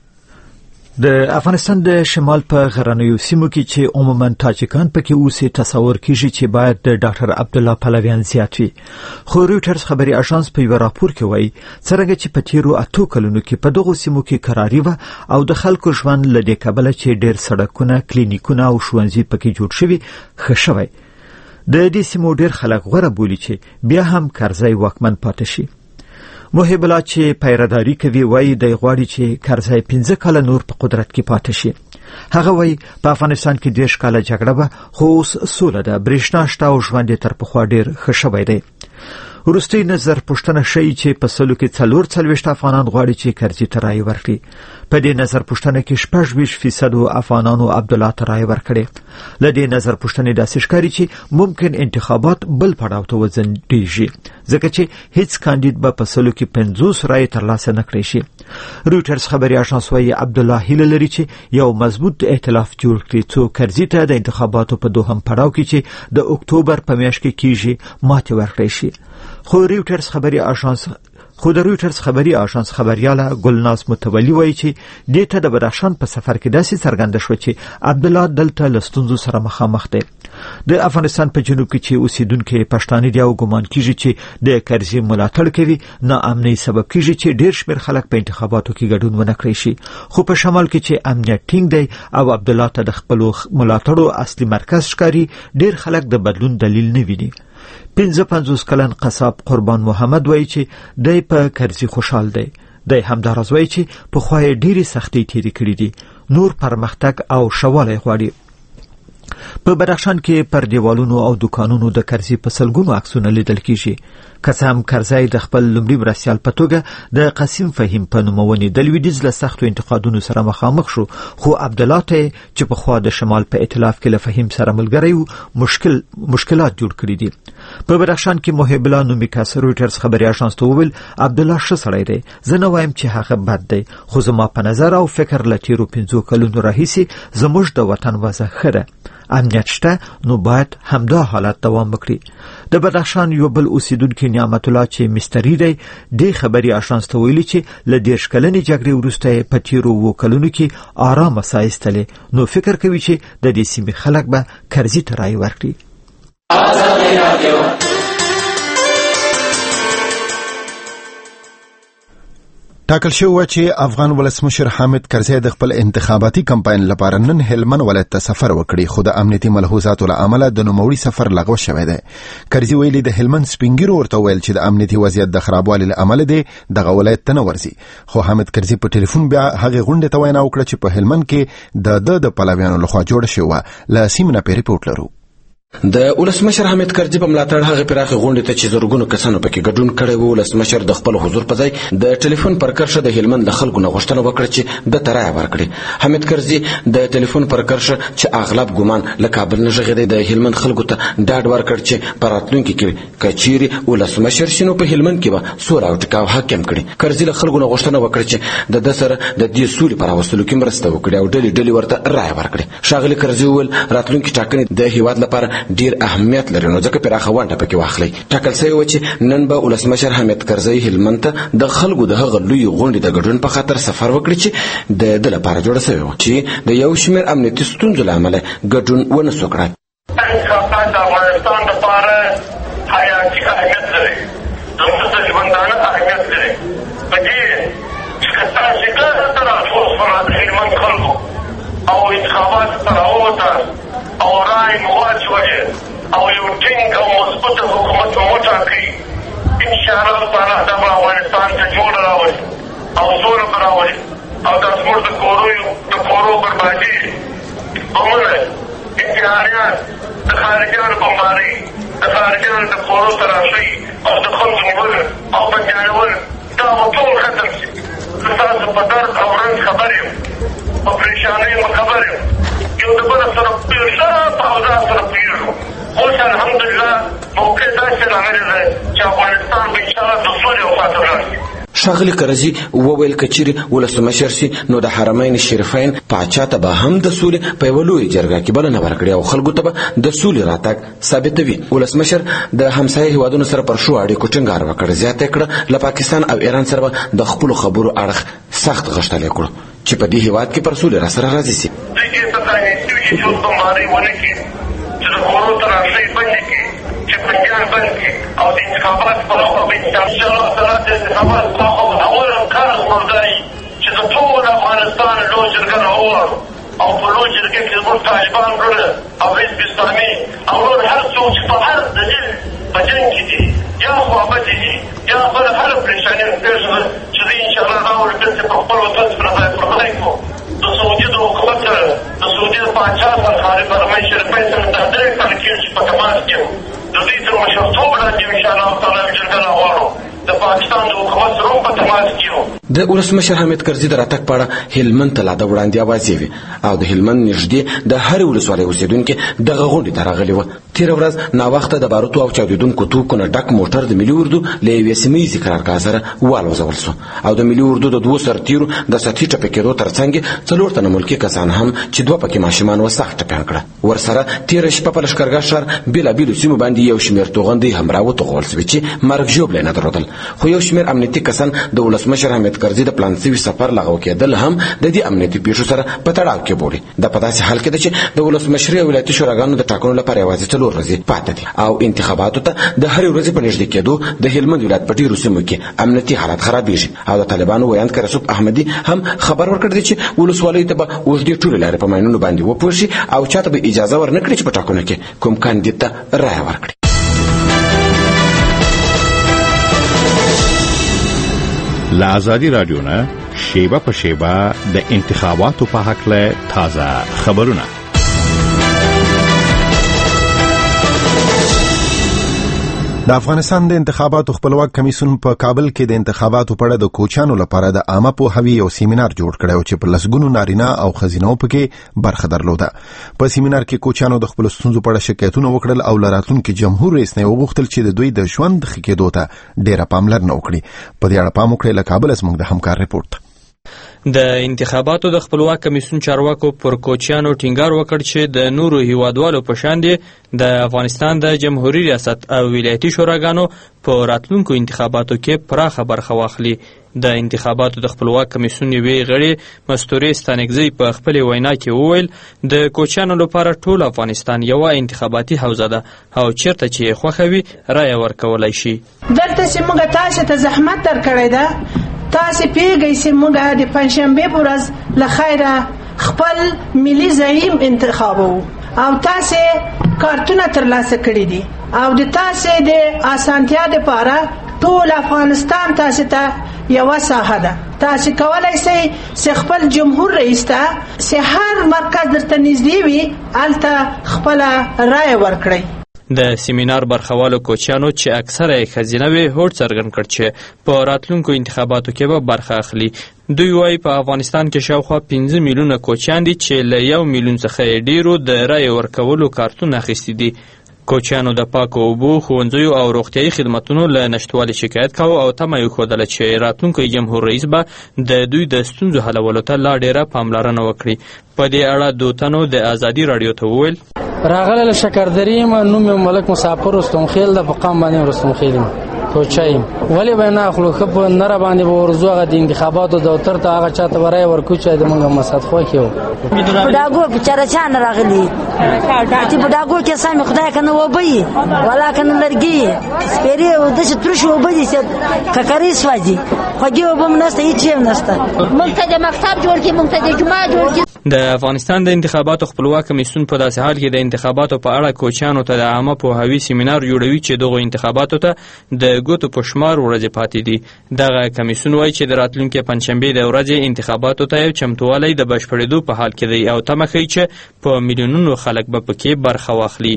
Speaker 15: د افغانستان د شمال په غرنیو سیمو کې چې عموما تاجکان پکې اوسي تصور کیږي چې باید د ډاکټر عبد الله پهلویان زیات وي. خو رويټرز خبري آژانس په یو راپور کې وایي څرنګه چې په تیرو 8 کلونو کې په دغو سیمو کې قراري و او د خلکو ژوند له دې کبله چې ډېر سړکونه، کلینیکونه او ښوونځي پکې جوړ شوي ښه شوی. د دې سیمو ډېر خلک غوره بولي چې بیا هم کرزی واکمن پاتې شي. محب الله چې پیراداری کوي وایي د غواړي چې کرزی 15 کاله نور په قدرت کې پاتې شي. هغه وایي په افغانستان کې 10 کاله جګړه به خو اوس سوله ده، برېښنا شته او ژوند تر پخوا ډېر ښه شوی دی. وروستۍ نظر پوښتنه ښیي چې په سلو کې 44% افغانان غواړي چې کرزي ته رایې ورکړي. په دې نظر پوښتنه کې 26% افغانانو عبد الله ته رایې ورکړي. له دې نظر پوښتنې داسې ښکاري چې ممکن انتخابات بل پړاو ته وځنډېږي ځکه چې هیڅ کاندید به په سلو کې 50 رایې ترلاسه نه کړي شي. رويټرز خبري آژانس وايي عبد الله هیله لري چې یو مضبوط ائتلاف جوړ کړي څو کرزي ته د انتخاباتو په دوهم پړاو کې چې د اکتوبر په میاشت کې کیږي ماتې ورکړي شي. خو د رويټرز خبري آژانس خبرياله ګلناز متولي وایي چې دې ته د بدخشان په سفر کې داسې څرګنده شو چې عبد الله دلته له ستونزو سره مخامخ دی. د افغانستان په جنوب کې چې اوسیدونکو پښتانه دی او ګمان کیږي چې د کرزي ملاتړ کوي، ناامنۍ سبب کیږي چې ډېر شمېر خلک په انتخاباتو کې ګډون ونه کړي شي. خو په شمال کې چې امنیت ټینګ دی او عبد الله ته د خپل ملاتړو اصلي مرکز ښکاري، ډېر خلک د بدلون دلیل نه ویني. 55 کلن قصاب قربان محمد وایي چې دی په کرزي خوشحال دی. دی همداراز وایي چې په خوای ډېری سختۍ تیرې کړې دي، نور پرمختګ او شواله غواړي. په بدخشان کې پر دیوالونو او دکانونو د کرزي په سلګونو عکسونه لیدل کیږي. قسم کرزی د خپل لومړي مرستیال په توګه د قاسم فهیم په نومونې د لویدیځ له سختو انتقادونو سره مخامخ شو، خو عبد الله ته چې په خوا د شمال په ائتلاف کې له فهیم سره ملګری و مشکلات جوړ کړي دي. په بدخشان کې محب الله نومي کس رويټرز خبري آژانس ته وویل عبد الله ښه سړی دی، زه نه وایم چې هغه بد دی، خو زما په نظر او فکر له تیرو 15 کلونو راهیسې زموږ د وطن وضع ښه ده. امنیت شته نو باید همدا حالت دوام وکړي. د بدخشان یو بل اوسیدونکو نعمت الله چې مستری دی د خبري آژانس ته ویلي چې له 10 کلنې جګړې وروسته په تیرو 2 کلونو کې آرام سایستلې، نو فکر کوي چې د دې سیمې خلک به کرزي ته رایې ورکړي.
Speaker 1: ټاکل شوی چې افغان ولسمشر حامد کرزي د خپل انتخاباتي کمپاین لپاره نن هلمند ولایت ته سفر وکړي، خو د امنیتي ملحوظاتو له امله د نوموړي سفر لغوه شوی دی. کرزي ویلي د هلمند سپینګیرو ورته ویل چې د امنیتي وضعیت د خرابوالي له امله دی دغه ولایت ته نه ورځي. خو حامد کرزي په ټلیفون بیا هغه غونډه ته وینا وکړه چې په هلمند کې د پلویانو لخوا جوړ شوی. له سیمه په ریپورت لرو.
Speaker 16: د ولسمشر حامد کرزي په ملاتړ هغه پراخه غونډه ته چې زورګونو کسانو پکې ګډون کړي وو، ولسمشر د خپل حضور په ځای د ټلیفون پر کرشه د هلمند د خلکو نه غوښتنه وکړه چې د ترای ورکړي. حامد کرزي د ټلیفون پر کرشه چې اغلب ګمان له کابل نه غږیدي د هلمند خلکو ته ډاډ ورکړ چې پراتلونکو کې کچيري ولسمشر شنو په هلمند کې به سور او ټکاو حاکم کړي. کرزي له خلکو نه غوښتنه وکړه چې د سره د دې سولې پر راوستلو کې مرسته وکړي او ډلې ورته رائے ورکړي. شاغلي کرزي ول راتلونکو ټاکنې د هیواد لپاره ډیر اهمیت لري، نو ځکه پراخه ونډه پکې واخلي. ټاکل شوی و چې نن به ولسمشر حامد کرزي هلمند ته د خلکو د هغه لوی غونډې د ګډون په خاطر سفر وکړي چې د لپاره جوړ شوی و چې د یو شمېر امنیتي ستونزو له امله ګډون ونه سو کړای.
Speaker 12: انتخابات د افغانستان لپاره حیاتي اهمیت لري، د ژوندانه اهمیت لري. په دې چې تاسو ته راټول شوئ هلمند خلکو او انتخابات ته راووته او رای مو واچوئ او یو ټینګ او مثبت حکومت مو وټاکئ، ان شاء الله تعالی دا افغانستان ته جوړ راوړي او زور راوړي او دا زموږ د کورو بربادي عمره انتحاریان د خارجیانو بمباري د خارجیانو د کورو تراشي او د خلکو نیول او بندیانول دا به ټول ختم شي. زه تاسو په درد او رنځ خبر یم، په پریشانۍ مو خبر یم، یو د بله سره ښه په اوضاع سره پوهېږو. اوس الحمدلله موقع داسې راغلی دی چې افغانستان به انشاءالله د سولې او خواته ولاړ شي.
Speaker 16: ښاغلي کرزي وویل که چیرې ولسمشر شي نو د حرمین شریفین پاچا ته به هم د سولې په یوه لویه جرګه کې بلنه ورکړي او خلکو ته به د سولې راتګ ثابتوي. ولسمشر د همسایه هیوادونو سره پر ښو اړیکو ټینګار وکړ. زیاته یې کړه له پاکستان او ایران سره به د خپلو خبرو اړخ سخت غښتلی کړو چې په دې هیواد کې پر سولې راسره راضي شي.
Speaker 12: دوی دې ته پرانیستي چې څوک بمبارۍ ونه کړي، چې د کورو تراشۍ بندې کړي، چې بندیان بند کړي او د انتخابات په خوا به انشاءالله تعالی د انتخابات په خوا اول کار موضوع چې د ټول افغانستان لوی جرګه راوغواړو او په لوی جرګه کې زموږ طالبان وروڼه او حزب اسلامي او نور هر څوک چې په هر دلیل په جنګ کې دي یا خوابدي دي یا بله هره پریشاني پېښ ده چې دوی انشاءالله دا ورته په خپل وطن سره ځای پر ځای کړو. د سعودي د حکومت سره د سعودي د پاچا سره حرمین شریفین سره دا درې کاله کېږي چې په تماس کې یم. د دوی تر مشرتوب لاندې انشاءالله تعالی جرګه راغواړو. د پاکستان د حکومت سره هم په تماس کې یو.
Speaker 16: د ولسمشر حامد کرزي د راتګ په اړه هلمند ته لا د وړاندې اوازې وې او د هلمند نږدې د هرې ولسوالۍ اوسېدونکي دغه غونډې ته راغلي وه. تېره ورځ ناوخته د باروتو او چاودېدونکو توکو نه ډک موټر د ملي اردو له یوې سیمه ییزې قرارګاه سره والوځول سو او د ملي اردو د 2 سرتیرو د سطحي ټپي کېدو تر څنګ 4 تنه ملکي کسان هم چې 2 پکې ماشومان و سخت ټپیان کړه. ورسره تېره شپه په لښکرګاه ښار بېلابېلو سیمو باندې یو شمېر توغندۍ هم راوتوغول سوې چې مرګ ژوبلی نه درلودل. خو یو شمېر امنیتي کسان د ولسمشر حامد کرزي د پلان سوي سفر لغوه کېدل هم د دې امنیتي پیښو سره په تړاو کې بولي. دا په داسې حال کې ده چې د ولسمشرۍ او ولایتي شوراګانو د ټاکنو لپاره یوازې 4 ورځې پاتې دي او انتخاباتو ته د هرې ورځې په نږدې کېدو د هلمند ولایت په ډېرو سیمو کې امنیتي حالات خرابېږي او د طالبانو ویاند کرسوف احمدي هم خبر ورکړ دی چې ولسوالیو ته به اوږدې ټولې لارې په ماینونو باندې وپوښي او چاته به اجازه ورنه کړي چې په ټاکنو کې کوم کاندید ته رایه ورکړي.
Speaker 10: له ازادي رادیو نه شیبه په شیبه د انتخاباتو په هکله تازه خبرونه.
Speaker 1: د افغانستان د انتخاباتو خپلواک کمیسیون په کابل کې د انتخاباتو په اړه د کوچانو لپاره د عامه پوهاوي یو سیمینار جوړ کړی او چې په لسګونو نارینه او ښځینو پکې برخه درلوده. په سیمینار کې کوچانو د خپل ستونزو په اړه شکایتونه وکړل او لراتونکو جمهور رئیس نه وغوښتل چې د دوی د ژوند ښه کېدو ته ډېره پاملرنه وکړي. په دې اړه پام وکړئ. له کابل زموږ د همکار رپورټ.
Speaker 6: د انتخاباتو د خپلواک کمیسیون چارواکو پر کوچیانو ټینګار وکړ چې د نورو هیوادوالو په شان دي د افغانستان د جمهوریت ریاست او ولایتي شوراګانو په راتلونکو انتخاباتو کې پراخه برخه واخلي. د انتخاباتو د خپلواک کمیسیون یوې غړي مستوري ستانکزی په خپل وینا کې وویل د کوچیانو لپاره ټول افغانستان یو انتخاباتي حوزه ده او چیرته چې خوښوي رایه ورکولای شي.
Speaker 17: دلته چې موږ تاسو ته زحمت درکړی ده، تاسو پیږئ چې موږ د پنځشنبه په ورځ له خیره خپل ملي زعیم انتخابو او تاسو کارتونه ترلاسه کړی دي او د تاسو د اسانتیا لپاره ټول افغانستان تاسو ته یو ساحه ده. تاسو کولای شئ چې خپل جمهور رئیس ته چې هر مرکز درته نږدې وي هلته خپل رایه ورکړئ.
Speaker 6: د سیمینار برخوالو کوچیانو چې اکثره یې ښځینه وې هوډ څرګند کړ چې په راتلونکو انتخاباتو کې به برخه اخلي. دوی وایي په افغانستان کې شاوخوا 5 میلیونه کوچیان دي چې له 1 میلیون څخه ډیرو د رایې ورکولو کارتونه اخیستي دي. کوچیانو د پاکو اوبو، ښوونځیو او روغتیایي خدمتونو له نشتوالي شکایت کاوه او تمه یې ښودله چې راتلونکی جمهور رئیس به د دوی د ستونزو حلولو ته لا ډیره پاملرنه وکړي. په دې اړه 2 تنو د ازادي رادیو ته وویل
Speaker 18: راغله شکردری ما نوم ملک مسافر رستم خیل د فقام باندې رستم خیل کوچایم ولی به نه خلک په نره باندې ورزوغه د انتخاباتو د اوتر ته هغه چاته ورای ورکو چې د موږ مسات خو کېو
Speaker 19: بډاګو په چرچان راغلی چې بډاګو کې سم خدای کنه وبي ولا کنه لرګي سپری او د شترشو وبدي چې ککرې سواجی خوږې اوبه هم نشته، هېڅ شی هم نشته. موږ ته د مکتب جوړ کړي، موږ ته د جومات جوړ کړي.
Speaker 6: د افغانستان د انتخاباتو خپلواک کمیسیون په داسې حال کې د انتخاباتو په اړه کوچیانو ته د عامه پوهاوي سیمینار جوړوي چې دغو انتخاباتو ته د ګوتو په شمار ورځې پاتې دي. دغه کمیسیون وایي چې د راتلونکي پنجشنبې د ورځې انتخاباتو ته یو چمتووالی د بشپړېدو په حال کې دی او تمه ښیي چې په میلیونونو خلک به پکې برخه واخلي.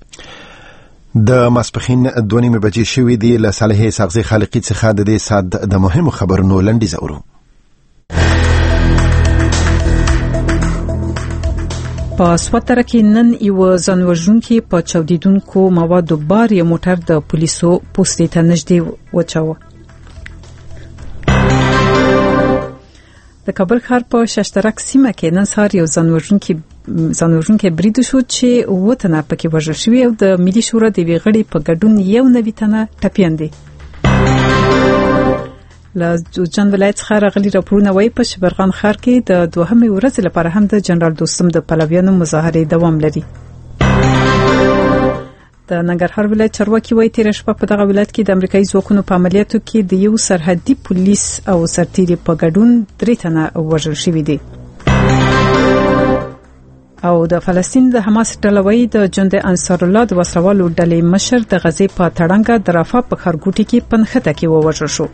Speaker 1: د ماسپښین 2:30 بجې شوې دي. له صالح ساغزي خالقي څخه د دې ساعت د مهمو خبرونو لنډیز اورو.
Speaker 3: په سواتره کې نن یو ځانوژونکي په چاودیدونکو موادو بار یو موټر د پولیسو پوستې ته نږدې وچاوه. د کابل ښار په ششترک سیمه کې نن سهار یو ځانوژونکي برید شو چې 7 تنه پکې وژل شوي او د ملي شورا د ویغړې په ګډون 9 تنه ټپیان دي. له جوجان ولایت څخه راغلي راپورونه وايي په شبرغان ښار کې د 2مې ورځې لپاره هم د جنرال دوستم د پلویانو مظاهرې دوام لري. د ننګرهار ولایت چارواکي وايي تیر شپه په دغه ولایت کې د امریکایي ځواکونو په عملیاتو کې د یو سرحدي پولیس او سرتیري په ګډون 3 تنه وژل شوي دي. او د فلسطین د حماس ډلوي د جند انصار الله د وسروالو ډلې مشر د غزې په تړنګه د رافا په خرګوټي کې پنخته کې ووژل شو.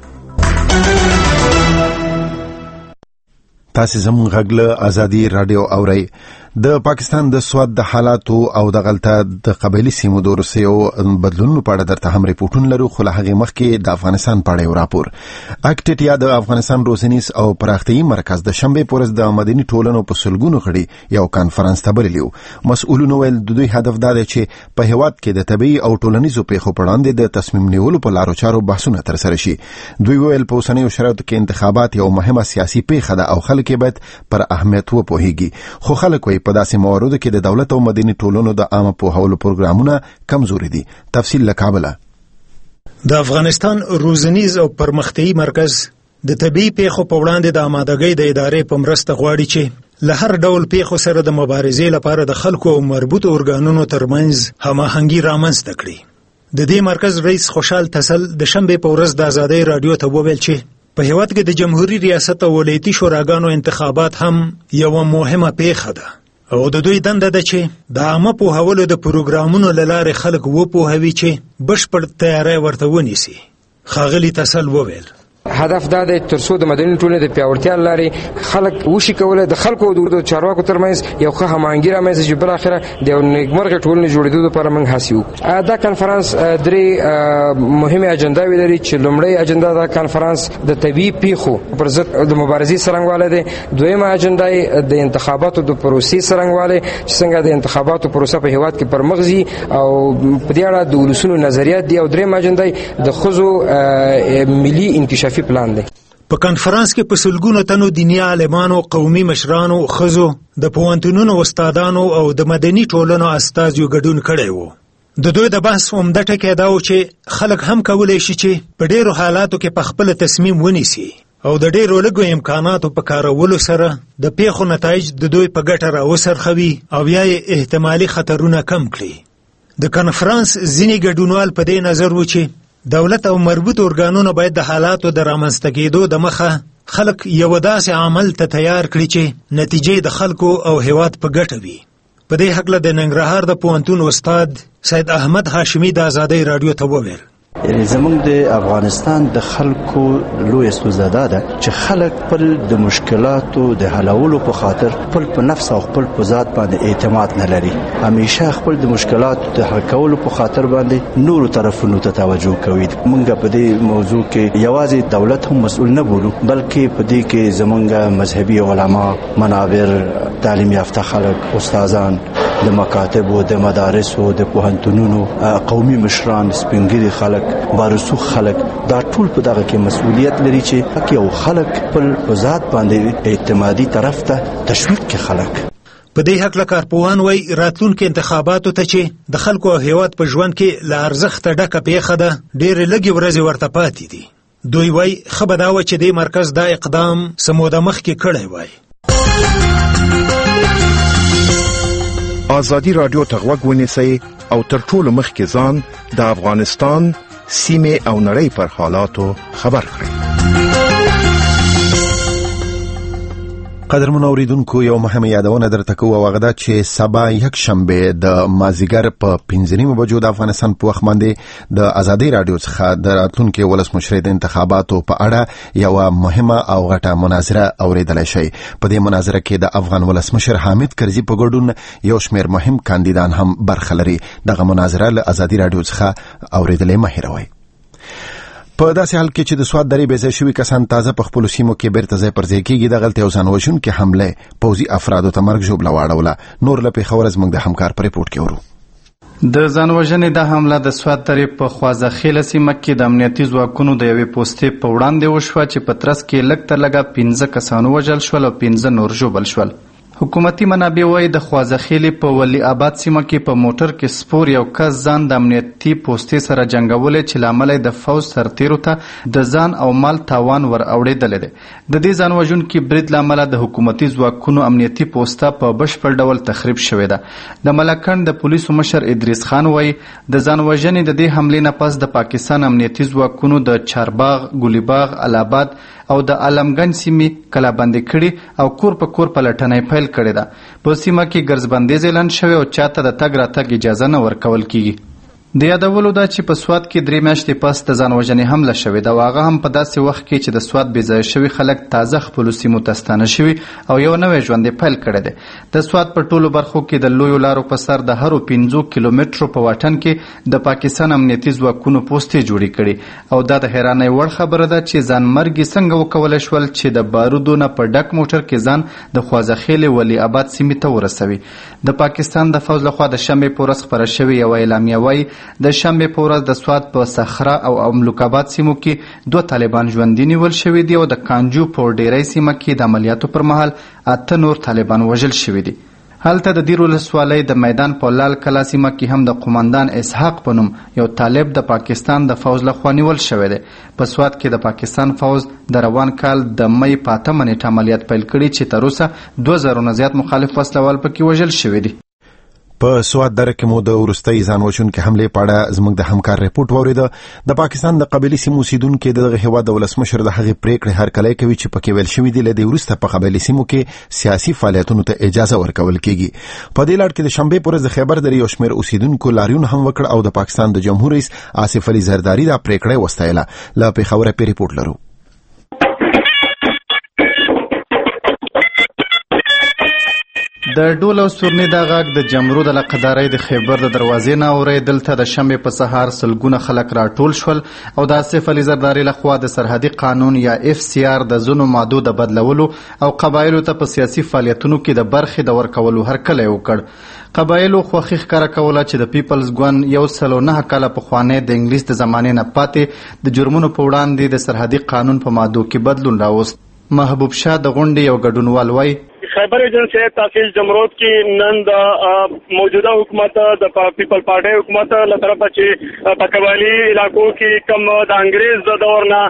Speaker 1: تاسو زموږ غږ له ازادي رادیو اورئ. د پاکستان د سواد د حالاتو او د غلطه د قبایلی سیمو د روسیو بدلونونو په اړه درته هم ریپورتونه لرو، خو له هغې مخکې د افغانستان په اړه یو راپور. اکټټیا د افغانستان روزنیز او پراختیایي مرکز د شنبې په ورځ د مدني ټولنو په سلګونو غړي یو کانفرنس ته بللی و. مسؤلونو ویل د دوی هدف دا دی چې په هیواد کې د طبیعي او ټولنیزو پیښو په وړاندې د تصمیم نیولو په لارو چارو بحثونه ترسره شي. دوی ویل په اوسنیو شرایطو کې انتخابات یو مهمه سیاسي پیښه ده او خلک باید پر اهمیت وپوهیږي، خو خلک وایي په داسې مواردو کې د دولت او مدني ټولنو د عامه پوهاولو پروګرامونه کمزوري دي. تفصیل له کابل.
Speaker 20: د افغانستان روزنیز او پرمختیایي مرکز د طبيعي پیښو په وړاندې د آمادګۍ د ادارې په مرسته غواړي چې له هر ډول پیښو سره د مبارزې لپاره د خلکو او مربوطو ارګانونو ترمنځ هماهنګي رامنځته کړي. د دې مرکز رئیس خوشحال تسل د شنبې په ورځ د ازادۍ رادیو ته وویل چې په هیواد کې د جمهوریت ریاست او ولایتي شوراګانو انتخابات هم یو مهمه پیښه ده او د دوی دنده ده چې د عامه پوهاولو د پروګرامونو له لارې خلک وپوهوي چې بشپړ تیاری ورته ونیسي. ښاغلي تسل وویل
Speaker 21: هدف دا دی ترڅو د مدني ټولنې د پیاوړتیا لارې خلک وشي کولای د خلکو او د چارواکو ترمنځ یو ښه هماهنګي رامنځته شي، بل اخره د یو نیکمرغه ټولنې جوړېدو لپاره موږ هڅې وکړو. دا کنفرانس درې مهمه اجنډاوې لري چې لومړی اجنډا دا کنفرانس د طبيعي پیښو پر ضد د مبارزې څرنګوالی دی، دویمه اجنډا یې د انتخاباتو د پروسې څرنګوالی چې څنګه د انتخاباتو پروسه په هیواد کې پرمغزي او په دې اړه د ولسونو نظریات دي، او درېیمه اجنډا یې د ښځو ملي انکشافي پلان دی.
Speaker 20: په کنفرانس کې په سلګونو تنو دیني عالمانو، قومي مشرانو، ښځو، د پوهنتونونو استادانو او د مدني ټولنو استازیو ګډون کړی و. د دوی د بحث عمده ټکی دا و چې خلک هم کولی شي چې په ډیرو حالاتو کې په خپل تصمیم ونیسي او د ډیرو لږو امکاناتو په کارولو سره د پیښو نتایج د دوی په ګټه راوڅرخوي او یا یې احتمالي خطرونه کم کړي. د کنفرانس ځینې ګډونوال په دې نظر و چې دولت او مربوط ارګانونه باید د حالاتو د رامنځته کېدو د مخه خلک یو داسې عمل ته تیار کړي چې نتیجې د خلکو او هیواد په ګټه وي. په دې هکله د ننګرهار د پوهنتون استاد سید احمد هاشمي د ازادۍ رادیو ته وویل
Speaker 22: زمونږ د افغانستان د خلکو لوی ستونزه ده چې خلک خپل د مشکلاتو د حلولو په خاطر خپل په نفس او خپل په ذات باندې اعتماد نه لري. همیشه خپل د مشکلاتو د حل کولو په خاطر باندې نورو طرفونو ته توجه کوي. موږ په دې موضوع کې یوازې دولت هم مسؤل نه بولو، بلکې په دې کې زمونږ مذهبي علما، منابر، تعلیم یافته خلک، استادان، د مکاتب او د مدارس او د پوهنتونونو، قومي مشران، سپینګری خلک، بارسوخ خلک، دا ټول په دغه کې مسؤلیت لري چې یو خلک خپل په ذات باندې اعتمادي طرف ته تشویق کړي. خلک
Speaker 20: په دې حق له کارپوهان وایي راتلونکي انتخاباتو ته چې د خلکو او هیواد په ژوند کې له ارزښته ډکه پیښه ده، ډېرې لږې ورځې ورته پاتې دي. دوی وایي ښه به دا وه چې دې مرکز دا اقدام څه موده مخکې کړی وای.
Speaker 13: ازادي رادیو ته غوږ ونیسئ او تر ټولو مخکې ځان د افغانستان، سیمې او نړۍ پر حالاتو خبر کړئ.
Speaker 1: قدرمن اوریدونکو یو مهمه یادونه درته کوو وغدا چې سبا یک شنبه د مازیګر په 15 بجو د افغانستان په وخت باندې د ازادي رادیو څخه د راتلونکو ولسمشر د انتخاباتو په اړه یو مهمه او غټه مناظره اوریدلای شي. په دې مناظره کې د افغان ولسمشر حامد کرزي په ګډون یو شمېر مهم کاندیدان هم برخه لري. دغه مناظره له ازادي رادیو څخه اوریدلې مه هېروئ. په داسې حال کې چې د سواد درې بېځای شوي کسان تازه په خپلو سیمو کې بیرته ځای پر ځای کېږي، دغلته یو ځان وژونکې حمله پوځي افرادو ته مرګ ژوبله واړوله. نور له پېښوره زموږ د همکار په ریپورټ کې ورو.
Speaker 2: د ځان وژنې د حمله د سواد درې په خوازخیله سیمه کې د امنیتي ځواکونو د یوې پوستې په وړاندې وشوه چې په ترڅ کې لږ تر لږه 15 کسان وژل شول او 15 نور ژوبل شول. حکومتي منابع وايي د خوازخیلې په ولی آباد سیمه کې په موټر کې سپور یو کس ځان د امنیتي پوستې سره جنګولې چې لامل د فوز سرتیرو ته د ځان او مال تاوان ور اوړېدلی دی. د دې ځان وژونکي برید لامل د حکومتي ځواکونو امنیتي پوسته په بشپړ ډول تخریب شوې ده. د ملکنډ د پولیسو مشر ادریس خان وايي د ځان وژنې د دې حملې نه پس د پاکستان امنیتي ځواکونو د چارباغ، ګولیباغ، الاباد او د علمګنج سیمې کلابندې کړي او کور په کور پلټنه پیل کړې ده. په سیمه کې ګرځبندیز اعلان شوی او چاته د تګ راتګ اجازه نه ورکول کیږي. د یادولو ده چې په سواد کې 3 میاشتې پس د ځان وژنې حمله شوې ده او هغه هم په داسې وخت کې چې د سواد بېځایه شوي خلک تازه خپلو سیمو ته ستانه شوي او یو نوی ژوند یې پیل کړی دی. د سواد په ټولو برخو کې د لویو لارو په سر د هرو 15 کیلومترو په واټن کې د پاکستان امنیتي ځواکونو پوستې جوړې کړي او دا د حیرانۍ وړ خبره ده چې ځانمرګي څنګه وکولی شول چې د بارودو نه په ډک موټر کې ځان د خوازخیلې ولی آباد سیمې ته ورسوي. د پاکستان د فوز لخوا د شنبې په ورځ خپره شوې یوه اعلامیه وایي د شنبې په ورځ د سواد په صخره او املوک آباد سیمو کې 2 طالبان ژوندي نیول شوي دي او د کانجو په ډیری سیمه کې د عملیاتو پر مهال 8 نور طالبان وژل شوي دي. هلته د دیر ولسوالۍ د میدان په لال کلا سیمه کې هم د قومندان اسحاق په نوم یو طالب د پاکستان د فوز لخوا نیول شوی دی. په سواد کې د پاکستان فوز د روان کال د مې په 8 نیټه عملیات پیل کړي چې تر اوسه 2000 نه زیات مخالف وسلوال پکې وژل شوي دي.
Speaker 1: په سواد دره کې مو د وروستۍ ځان وژونکې حملې په اړه زموږ د همکار ریپورټ واورېده. د پاکستان د قبایلي سیمو اوسېدونکي د دغه هېواد د ولسمشر د هغې پرېکړې هرکلی کوي چې پکې ویل شوي دي له دې وروسته په قبایلي سیمو کې سیاسي فعالیتونو ته اجازه ورکول کېږي. په دې لړ کې د شنبې په ورځ د خیبر درې یو شمېر اوسېدونکو لاریون هم وکړ او د پاکستان د جمهور رئیس آصف علي زرداري دا پرېکړه وستایله. له پېښوره پې ریپورټ لرو.
Speaker 2: د ډول او سورني د غاګ د جمرو د لقدارۍ د خیبر د دروازې نه اورې دلته د شنبې په سهار سلګونه خلک راټول شول او د آصف علي زرداري لخوا د سرحدي قانون یا FCR د ځینو مادو د بدلولو او قبایلو ته په سیاسي فعالیتونو کې د برخې د ورکولو هرکلی وکړ. قبایلو خوښي ښکاره کوله چې د پیپلز ګوند 109 کاله پخوانی د انګلیس د زمانې نه پاتې د جرمونو په وړاندې د سرحدي قانون په مادو کې بدلون راوست. محبوب شاه د غونډې یو ګډونوال وایي
Speaker 5: خیبر ایجنسی تحصیل جمرود کی نن د موجوده حکومت د پیپل پارټي حکومت له طرفه چې په قبایلی علاقو کې کم د انګریز د دور نه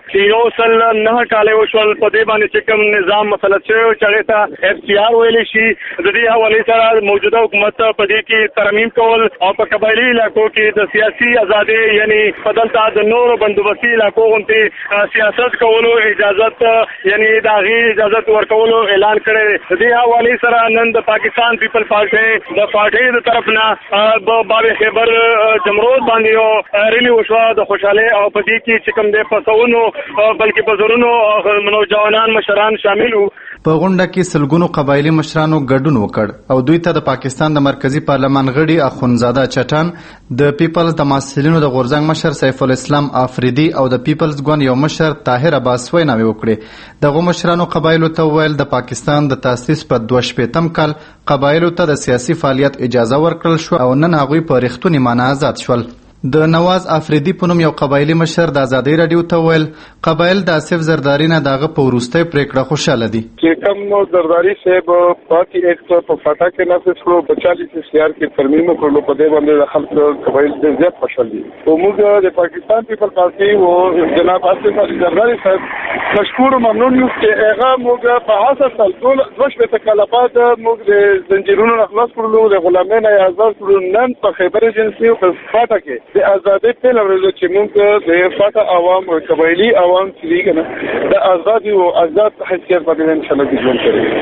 Speaker 5: 9 کاله وشول په دې باندې چې کم نظام مسلط شوی چې هغه ته FCR ویل شي. د دې حواله سره موجوده حکومت په دې کې ترمیم کول او په قبایلی علاقو کې د سیاسي ازادي یعنی بدلته د نور بندوبستي علاقو غونډې سیاست کولو اجازه یعنی د غي اجازه ورکولو اعلان کړی. حواله سره نن د پاکستان پیپل پارټي د پارټي د طرف نه باب خیبر جمرود باندې ریلی وشو د خوشاله او په دې کې چې کوم د پسونو بلکې بزرونو نوجوانان مشران شامل وو.
Speaker 2: په غونډه کې سلګونو قبایلی مشرانو ګډون وکړ او دوی ته د پاکستان د مرکزی پارلمان غړي اخونزاده چټان، د پیپلز د محصلینو د غورځنګ مشر سیف الاسلام افریدي او د پیپلز ګوند یو مشر طاهر عباس ویناوي وکړي. دغه مشرانو قبایلو ته ویل د پاکستان د تاسیس په 2015 کال قبایلو ته د سیاسي فعالیت اجازه ورکړل شو او نن هغوی په رښتونې معنا آزاد شول. د نواز افریدي په نوم یو قبایلی مشر د ازادۍ راډیو ته ویل قبایل د آصف زرداري نه دغه په وروستۍ پرېکړه خوشاله دي.
Speaker 23: چې کوم زرداري صاحب پاکي ایکټ په فاټا کې نافذ کړو په 40 CR کې ترمیم وکړو په دې باندې د خلکو قبایل ډېر زیات خوشاله دي. او موږ د پاکستان پیپل پارټي او جناب آصف علي زرداري صاحب مشکور ممنون یو چې هغه موږ په اساس ټول 20 کاله بعد موږ د زنجیرونو نه خلاص کړو، د غلامۍ نه آزاد کړو. نن په خیبر ایجنسی او په فاټا کې د آزادۍ په لور چې موږ د فاټا عوام او قبایلی عوام چې دي کنه د آزادۍ او آزاد حیثیت باندې ان شاء الله ژوند کوي.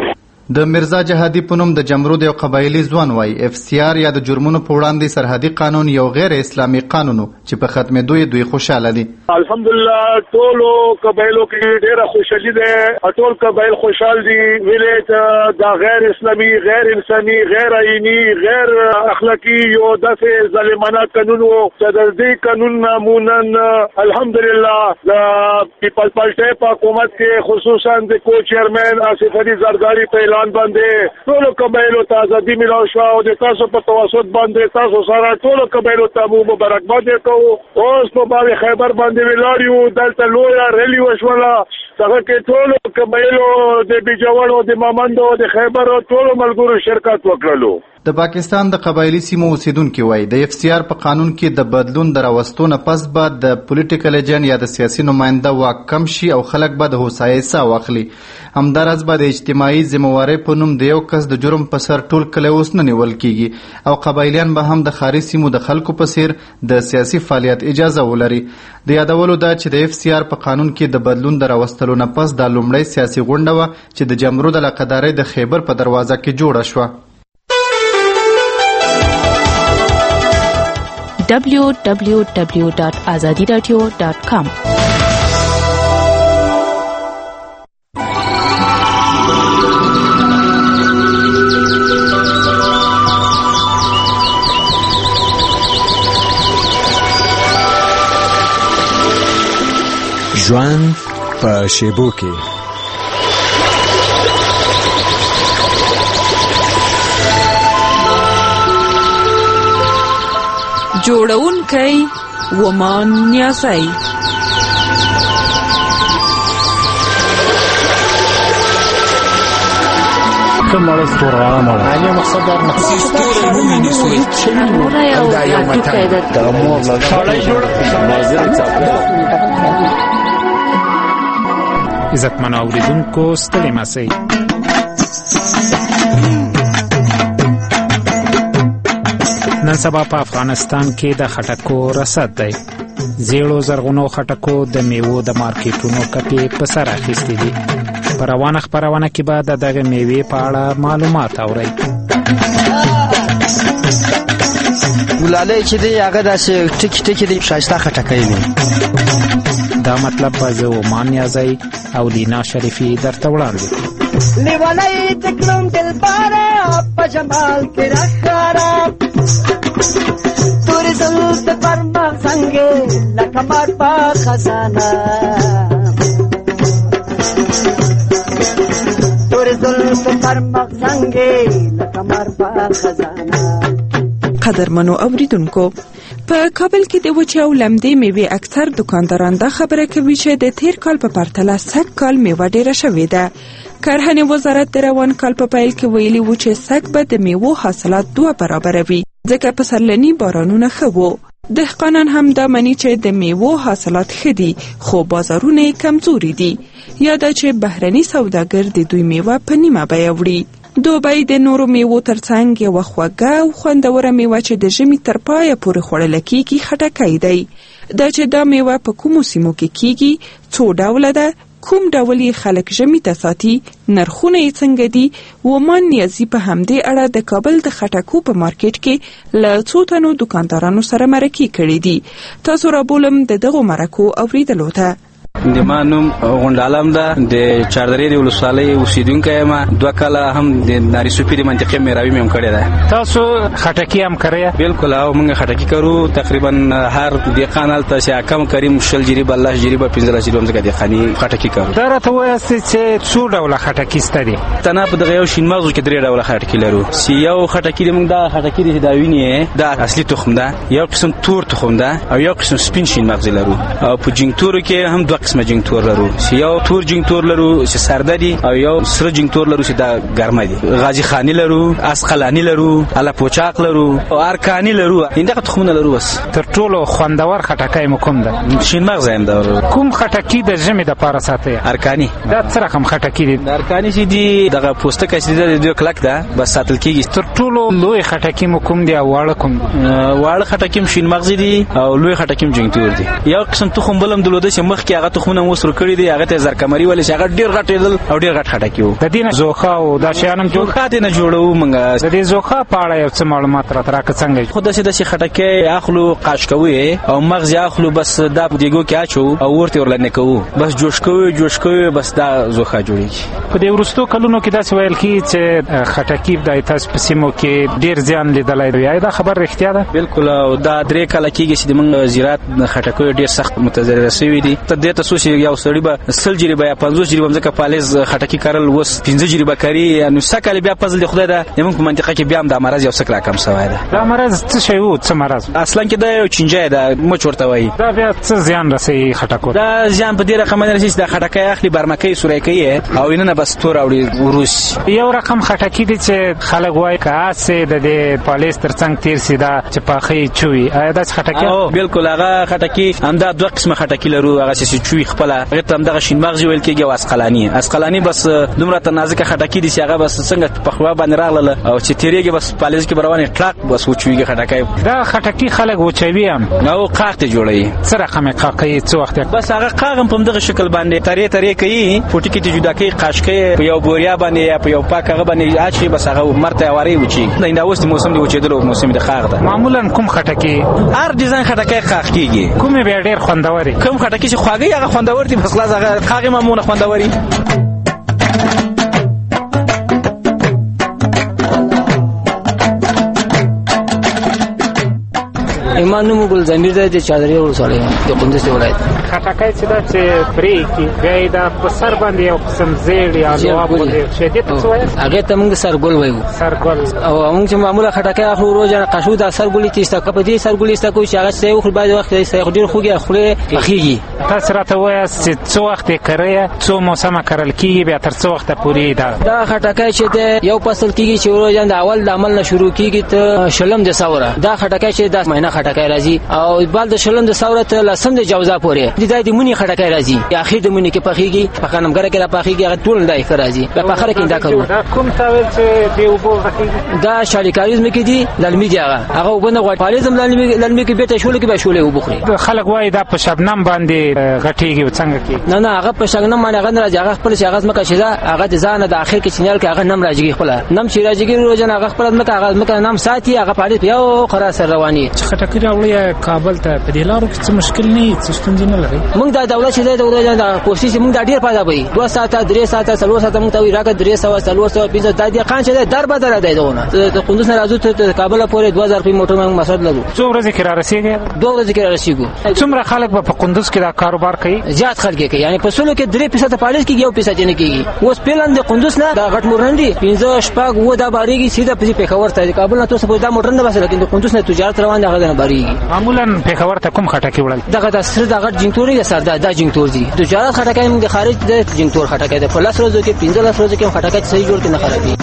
Speaker 2: د مرزا جهادي په نوم د جمرود یو قبایلی ځوان وای FCR یا د جرمونو په وړاندې سرحدي قانون یو غیر اسلامي قانون چې په ختمېدو یې دوی خوشاله دي.
Speaker 23: الحمدلله ټولو قبایلو کې ډېره خوشالي ده، ټول قبایل خوشحال دي. ویلې دا غیر اسلامي، غیر انساني، غیر آئینی، غیر اخلاقی یو داسې ظالمانه قانون و چې د دې قانون نامونن الحمدلله د پیپل پارټي په حکومت کې خصوصا د کو چیرمن آصف علي زرداری په اعلان باندې ټولو قبایلو ته ازادي ملو شو او د تاسو په توسط باندې تاسو سره ټولو قبایلو ته مو مبارکباد کوو. اوس په باندې خیبر باندې ولاړیو، دلته لویه ریلی وشوله، هغه کې ټولو قبایلو د بیجوړ او د مامند او د خیبر ټولو ملګرو شرکت وکړلو.
Speaker 2: د پاکستان د قبایلی سیمو اوسیدونکو وایي د FCR په قانون کې د بدلون د راوستو نه پس به د پولیټیکل ایجنټ یا د سیاسي نماینده واک کم شي او خلک به د هوسایۍ ساه واخلي. همداراز به د اجتماعي ذمہوارۍ په نوم د یو کس د جرم په سر ټول کلی اوس نه نیول کیږي او قبایلیان به هم د ښاري سیمو د خلکو په څیر د سیاسي فعالیت اجازه ولري. د یادولو ده چې د FCR په قانون کې د بدلون د راوستلو نه پس دا لومړی سیاسي غونډه وه چې د جمرود علاقهدارۍ د خیبر په دروازه کې جوړه شوه.
Speaker 4: www.azadiradio.com
Speaker 8: ژوند په شیبو کې
Speaker 4: جوړونکی ومان نیاسي
Speaker 9: کمړ ستوره مړه ایا مقصد در نه ستوره نو نیسوي دا یو متن دا مور لا خړای جوړ ناظر چاپه
Speaker 24: عزتمن اوریدونکو ستړي مسئ نن سبا په افغانستان کې د خټکو رصد دی. زیړو زرغونو خټکو د میوو د مارکیټونو کپې په سر اخیستې دي. په روانه خپرونه کې به د دغه میوې په اړه معلومات اورئ.
Speaker 25: ګلالۍ چې دی هغه داسې ټکي ټکي دی، ښایسته خټکی دی.
Speaker 24: دا مطلب به زه عمان نیازی او لینا شریفي درته وړاندې کړو.
Speaker 26: لیونی تکلم دلباره په جمال کې راښکاره تورې زلف پر مخ څنګه لکه مار په خزانه تورې زلف پر مخ څنګه لکه مار په خزانه.
Speaker 4: قدرمنو اوریدونکو، په کابل کې د وچې او لمدې میوې اکثر دکانداران دا خبره کوي چې د تیر کال په پرتله سږ کال میوه ډیره شوې ده. کرهنې وزارت د روان کال په پیل کې ویلي و چې سږ به د میوو حاصلات 2 برابره وي، ځکه پسرلني بارانونه ښه وو. دهقانان هم دا مني چې د میوو حاصلات ښه دي، خو بازارونه یې کمزوري دي. یا دا چې بهرني سوداګر د دوی میوه په نیمه بیه وړي. دوبی د نورو میوو ترڅنګ یوه خوږه او خوندوره میوه چې د ژمي تر پایه پورې خوړل کیږي خټکی دی. دا چې دا میوه په کومو سیمو کې کیږي، څو ډوله ده، کوم ډول یې خلک ژمي ته ساتي، نرخونه یې څنګه دي. ومان نیازي په همدې اړه د کابل د خټکو په مارکیټ کې له څو تنو دکاندارانو سره مرکې کړې دي. تاسو رابولم د دغو مرکو اوریدلو ته.
Speaker 27: د ما نوم غونډالم ده، د چاردرې د ولسوالۍ اوسیدونکی یم. 2 کاله هم د ناری سوپي د منطقې میراوي مې هم کړې ده.
Speaker 24: تاسو خټکي هم کرئ؟
Speaker 27: بالکل، او موږ خټکي کرو. تقریبا هر دهقان هلته چې کم کریم 20 جریبه 10 جریبه 15 جریبه ځکه دهقاني خټکي کرو.
Speaker 24: دا راته وایاست چې څو ډوله خټکي شته دي؟
Speaker 27: تنه په دغه یو شین مغزو کې 3 ډوله خټکي لرو. یو خټکي موږ دا خټکي د داوینې دا اصلي تخم ده، یو قسم تور تخم ده او یو قسم سپین شین مغز لرو. او په جنګتورو کې هم 2 قسمه جنګتور لرو. یو تور جنګتور لرو چې سرده دي او یو سره جنګتور لرو چې دا ګرمه دي. غازی خانی لرو، اسقلانی لرو، الا پوچاق لرو او ارکانی لرو. انده تخمونه لرو. بس
Speaker 24: تر ټولو خوندور خټکای مو کوم ده؟
Speaker 27: شین مغز هم ده.
Speaker 24: کوم خټکی د ژمي د پاره ساتي؟
Speaker 27: ارکانی.
Speaker 24: دا څه رقم خټکی دي؟
Speaker 27: ارکانی چې دي دغه پوستکه چې د 2 کلک ده بس ساتل کیږي.
Speaker 24: تر ټولو لوی خټکی مو کوم دی او واړه کوم؟
Speaker 27: واړه خټکی شین مغز دي او لوی خټکی جنګتور دي. یو قسم تخم بلم دلوده چې مخ کې هغه تخمونه وسر کړی دی هغه ته زرکمری ولې هغه ډیر غټیدل او ډیر غټ خټکی وو.
Speaker 24: د دې زوخه او د شیانم
Speaker 27: جوړه نه جوړو مونږ.
Speaker 24: د دې زوخه په اړه یو څه معلومات راکړه څنګه؟
Speaker 27: خو د سې خټکی اخلو قاش کوي او مغز اخلو بس دا دیګو کې اچو او ورته ورلنه کوو بس جوش کوي بس دا زوخه جوړیږي.
Speaker 24: په دې ورستو کلونو کې دا ویل کی چې خټکی د تاسو په سیمو کې ډیر زیان لیدلای دی. دا خبر رښتیا ده؟
Speaker 27: بالکل. او دا 3 کال کېږي چې موږ زراعت خټکی ډیر سخت متضرر شوی دي. ته دې تاسو چې یو سړی به 100 جریبه یا 50 جریبه مزه پالیز خټکی کارل وس 15 جریبه کاری نو سکه بیا پزل دی خدای دا موږ په منطقه کې بیا هم د مرز یو سکه کم شوی ده.
Speaker 24: دا مرز څه شی وو؟ څه مرز؟
Speaker 27: اصلا کې دا یو چنجای ده مچ ورته وایي.
Speaker 24: دا بیا څه زیان رسي خټکو؟
Speaker 27: دا زیان په دې رقم نه رسي چې د خټکی اخلي برمکې سورې کوي او نه بس تور اوړي وروس.
Speaker 24: یو رقم خټکی دي چې خلک وایي کاسه د دې پالیز ترڅنګ تیر سیدا چې پاخي چوي. آیا دا خټکی؟
Speaker 27: او بالکل هغه خټکی همدا دوه قسمه خټکی لرو. هغه چې چوي خپل هغه تم دغه شین مغز ویل کېږي او اسقلانی بس دومره ته نازک خټکی دي چې هغه بس څنګه په خوا باندې راغله او چې تیریږي بس پالیز کې روانه ټراک بس وچويږي خټکی.
Speaker 24: دا خټکی خلک وچوي هم
Speaker 27: نو قاق ته جوړي.
Speaker 24: څه رقم قاقي څه وخت؟
Speaker 27: بس هغه قاغم په دغه شکل باندې تری کوي پټی کې جدا کوي قاشکې په یو بوریا باندې یا په یو پاک هغه باندې اچي بس هغه مرته واري وچی. دا اوس موسم دی وچیدلو موسم د خاغ ده.
Speaker 24: معمولا کوم خټکی
Speaker 27: هر ډیزاین خټکی قاق کیږي.
Speaker 24: کومه به ډیر خوندوري؟
Speaker 27: کوم خټکی چې خواږي هغه خوندور دي بس خلاص هغه قاغه معموله خوندوري.
Speaker 7: ایمان نوم ګل زمیر د چادرې ورسره د قندوز ولایت.
Speaker 24: خټکی چې دا چې پرې کې بیا دا په سر باندې یو قسم زیړ یا لواب ولې شدید څه وایي؟
Speaker 7: هغه ته موږ سرګل وایو.
Speaker 24: سرګل.
Speaker 7: او موږ چې معموله خټکی اخلو روزانه قشو دا سرګلې تیستا کپ دې سرګلې ستا کوی چې هغه څه خو بعد وخت یې ډیر خوږه خله اخیږي.
Speaker 24: تاسو راته وایي چې څو وخت کرے څو موسمه کرل کیږي بیا تر څو وخت پورې
Speaker 7: دا خټکی چې یو فصل کیږي چې روزانه د اول د عمل نه شروع کیږي ته شلم د سوره. دا خټکی چې 10 مهینه خټکی راځي او بل د شلم د سوره ته لسم د جوزا پورې د دې مونی خټکی راځي. اخر د مونی کې پخېږي په خنمګره کې را پخېږي هغه ټول دای راځي په اخر کې دا کوي.
Speaker 24: دا کوم تاول چې دی وبو
Speaker 7: دا شالیکاریزم کې دی للمی دی هغه وبنه غوړ پالیزم للمی کې بیت شول کې به شولې وبخري.
Speaker 24: خلک وایي دا په شبنم باندې غټيږي څنګه کې؟
Speaker 7: نه هغه په شبنم باندې هغه راځي. هغه خپل چې هغه مکه شیدا هغه د ځان د اخر کې چینل کې هغه نم راځي خپل نم چې راځي روزانه هغه خپل مکه نم ساتي هغه پالیز یو قرار سره رواني.
Speaker 24: خټکی راوړی کابل ته په دې لارو کې څه مشکل نه څه ستونزې نه لري.
Speaker 7: موږ د دولت چې د ورځې کوشش موږ د ډیر پیدا وي 2 ساعته 3 ساعته 4 ساعته موږ ته وی راکړه 300 د دې قان چې در بدل دی دونه د قندوز نه راځو ته کابل پورې 2000 روپۍ موټر موږ مسد لګو.
Speaker 24: څو ورځې کې را رسیږي؟
Speaker 7: 2 ورځې کې را رسیږو.
Speaker 24: څومره خلک په قندوز کې دا کاروبار کوي؟
Speaker 7: زیات خلک کوي. یعنی په سلو کې 3% پالیس کېږي او 1% نه کېږي. اوس پلان د قندوز نه دا غټ مورندي 15 شپږ و دا باریږي سیده په پیښور ته کابل نه تاسو په دا موټر نه بسره کېږي. قندوز نه تجارت روان دی هغه نه باریږي.
Speaker 24: معمولا پیښور ته کوم خټکی وړل؟
Speaker 7: دغه د سر دغه جنتوري د سر دا جنتور دي. تجارت خټکی موږ د خارج د جنتور خټکی د پلاس روزو کې 15 روزو کې خټکی صحیح جوړ کې نه خرابي.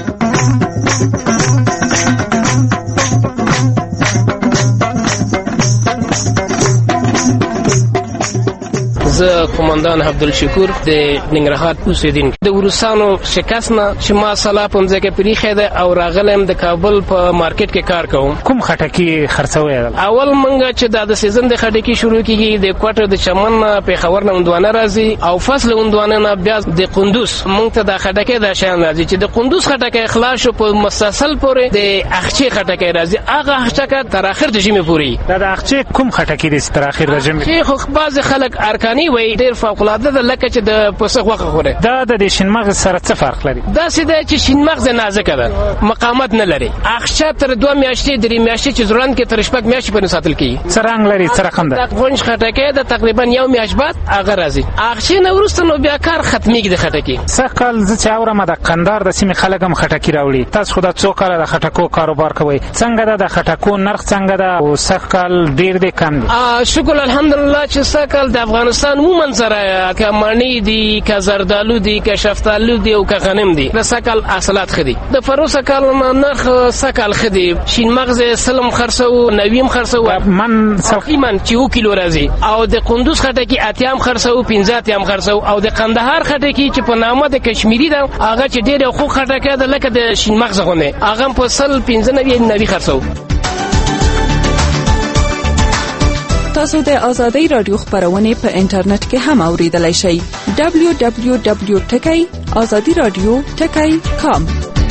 Speaker 10: زه قومندان عبدالشکور د ننګرهار اوسیدونکی. د ورسانو شکست نه چې ما سلا په ځکه پریخه ده او راغلم د کابل په مارکیټ کې کار کوم.
Speaker 24: کوم خټکی خرڅوي؟
Speaker 10: اول منګه چې د سیزن د خټکی شروع کیږي د کوټه د چمن په خبر نه وندوانه راځي او فصل وندوانه نه بیا د قندوز مونږ ته د خټکی د شان راځي چې د قندوز خټکی اخلاص په مسلسل پورې د اخچی خټکی راځي. هغه خټکی تر اخر د جمع پورې.
Speaker 24: دا د اخچی کوم خټکی د تر اخر د جمع؟
Speaker 10: خو بعض خلک ارکانی وي ډیر فوق العاده ده لکه چې د پوسه غوخه خوره.
Speaker 24: دا د شین مغز سره څه فرق لري؟
Speaker 10: دا سیده چې شین مغز نازک ده مقاومت نه لري. اخچه تر 2 میاشتې 3 میاشتې چې ځوړان کې تر 6 میاشتې پورې ساتل کیږي.
Speaker 24: څه رنگ لري څه رقم ده؟
Speaker 10: دا غونج خټکی ده تقریبا 1 میاشت بعد هغه راځي. اخچه نه ورسته نو بیا کار ختميږي د خټکی.
Speaker 24: سکل ز چا اورم د قندار د سیمې خلګم خټکی راوړي. تاسو خو د څو کال د خټکو کاروبار کوي. څنګه ده د خټکو نرخ څنګه ده او سکل ډیر دی کم دی؟
Speaker 10: شکر الحمدلله چې سکل د افغانستان مو منځره کمانی دي که زردالو دي که شفتالو دي او که غنم دي. د سکل اصلات خدي د فروس سکل نرخ سکل خدي. شین مغز سلم خرڅو نویم خرڅو
Speaker 24: من
Speaker 10: تقریبا 2 کیلو راځي او د قندوز خټکی اتیام خرڅو 15 اتیام خرڅو او د قندهار خټکی چې په نامه د کشمیری ده هغه چې ډېر خو خټکی ده لکه د شین مغز غونه هغه په سل 15 نوي خرڅو.
Speaker 4: تاسو د آزادۍ رادیو خبرونه په انټرنیټ کې هم اوریدلای شئ. www.azadiradio.com.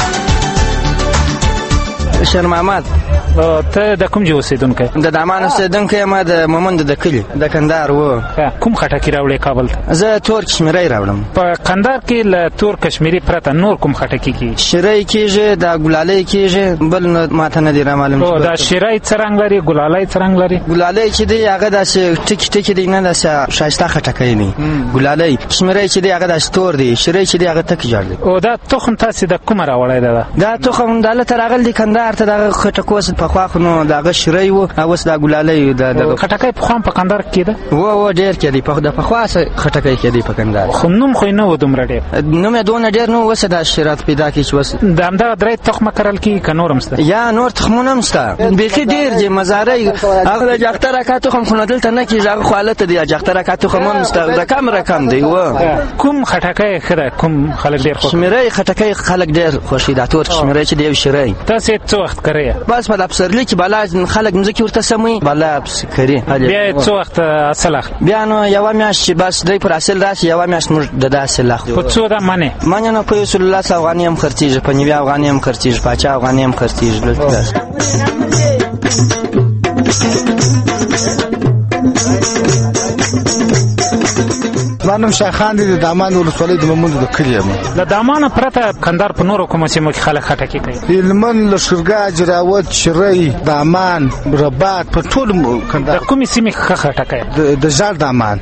Speaker 25: شیر محمد
Speaker 24: ته د کوم ځای اوسیدونکی؟
Speaker 25: د دامان اوسیدونکی یم، د مومند د کلي د کندهار و.
Speaker 24: کوم خټکی راوړې کابل ته؟
Speaker 25: زه تور کشمیری راوړم.
Speaker 24: په کندهار کې له تور کشمیری پرته نور کوم خټکی کیږي؟
Speaker 25: شیری کیږي، د ګلالۍ کیږي، بل ماته نه دی را معلوم.
Speaker 24: دا شیری څه رنګ لري؟ ګلالۍ څه رنګ لري؟
Speaker 25: ګلالۍ چې دی هغه داسې ټکی ټکی دی، نه داسې ښایسته خټکی دی ګلالۍ. کشمیری چې دی هغه داسې تور دی، شیری چې دی هغه تک جوړ دی.
Speaker 24: او دا تخم تاسې د کومه راوړی دی؟
Speaker 25: دا تخم دلته راغلی کندهار ته، دغه خټکو پخوا خو نو دغه شیری و، اوس دا ګلالۍ د
Speaker 24: خټکی پخوا په کندهار کې ده؟
Speaker 25: و ډېر کېدی، د پخوا خټکی کېدی په کندهار.
Speaker 24: خو نوم خو نه و دومره ډېر؟
Speaker 25: نوم یې دونه ډېر نه و، اوس دا شرات پیدا کړي چې اوس
Speaker 24: د همدغه درې تخمه کرل کېږي که نور هم شته؟
Speaker 25: یا نور تخمونه هم شته، بیخي ډېر دي. مزارۍ هغه د جاختر اکا تخم خو نه دلته نه کېږي، هغه خو هلته دی. جاختر اکا تخم هم شته، رقم دی.
Speaker 24: کوم خټکی ښه ده؟ کوم خلک ډېر خوښ؟
Speaker 25: کشمیری خټکی خلک ډېر خوښوي، دا تور کشمیری چې دی شیری.
Speaker 24: تاسې څه وخت کرئ؟
Speaker 25: بس په پسرلي کې بالا خلک مځکې ورته سموي، بالا کري.
Speaker 24: بیا څه وخت حاصل اخلي؟
Speaker 25: بیا نو یوه میاشت چې بس دوی پر حاصل راشي، یوه میاشت موږ د دا حاصل اخلو.
Speaker 24: په څو ده منې؟
Speaker 25: منې نو په 100 افغانۍ هم خرڅېږي، په 90 افغانۍ هم خرڅېږي، په 80 افغانۍ هم خرڅېږي.
Speaker 11: زما نوم شاخان دی، د دامان ولسوالۍ د مومند د کلي یم.
Speaker 24: له دامانه پرته کندهار په نورو کومو سیمو کې خلک خټکي کوي؟
Speaker 11: هلمند، لښکرګاه، جراوت، شیری، دامان، رباط، په ټول کندهار.
Speaker 24: د کومې سیمې ښه خټکی؟
Speaker 11: د ژړ دامان.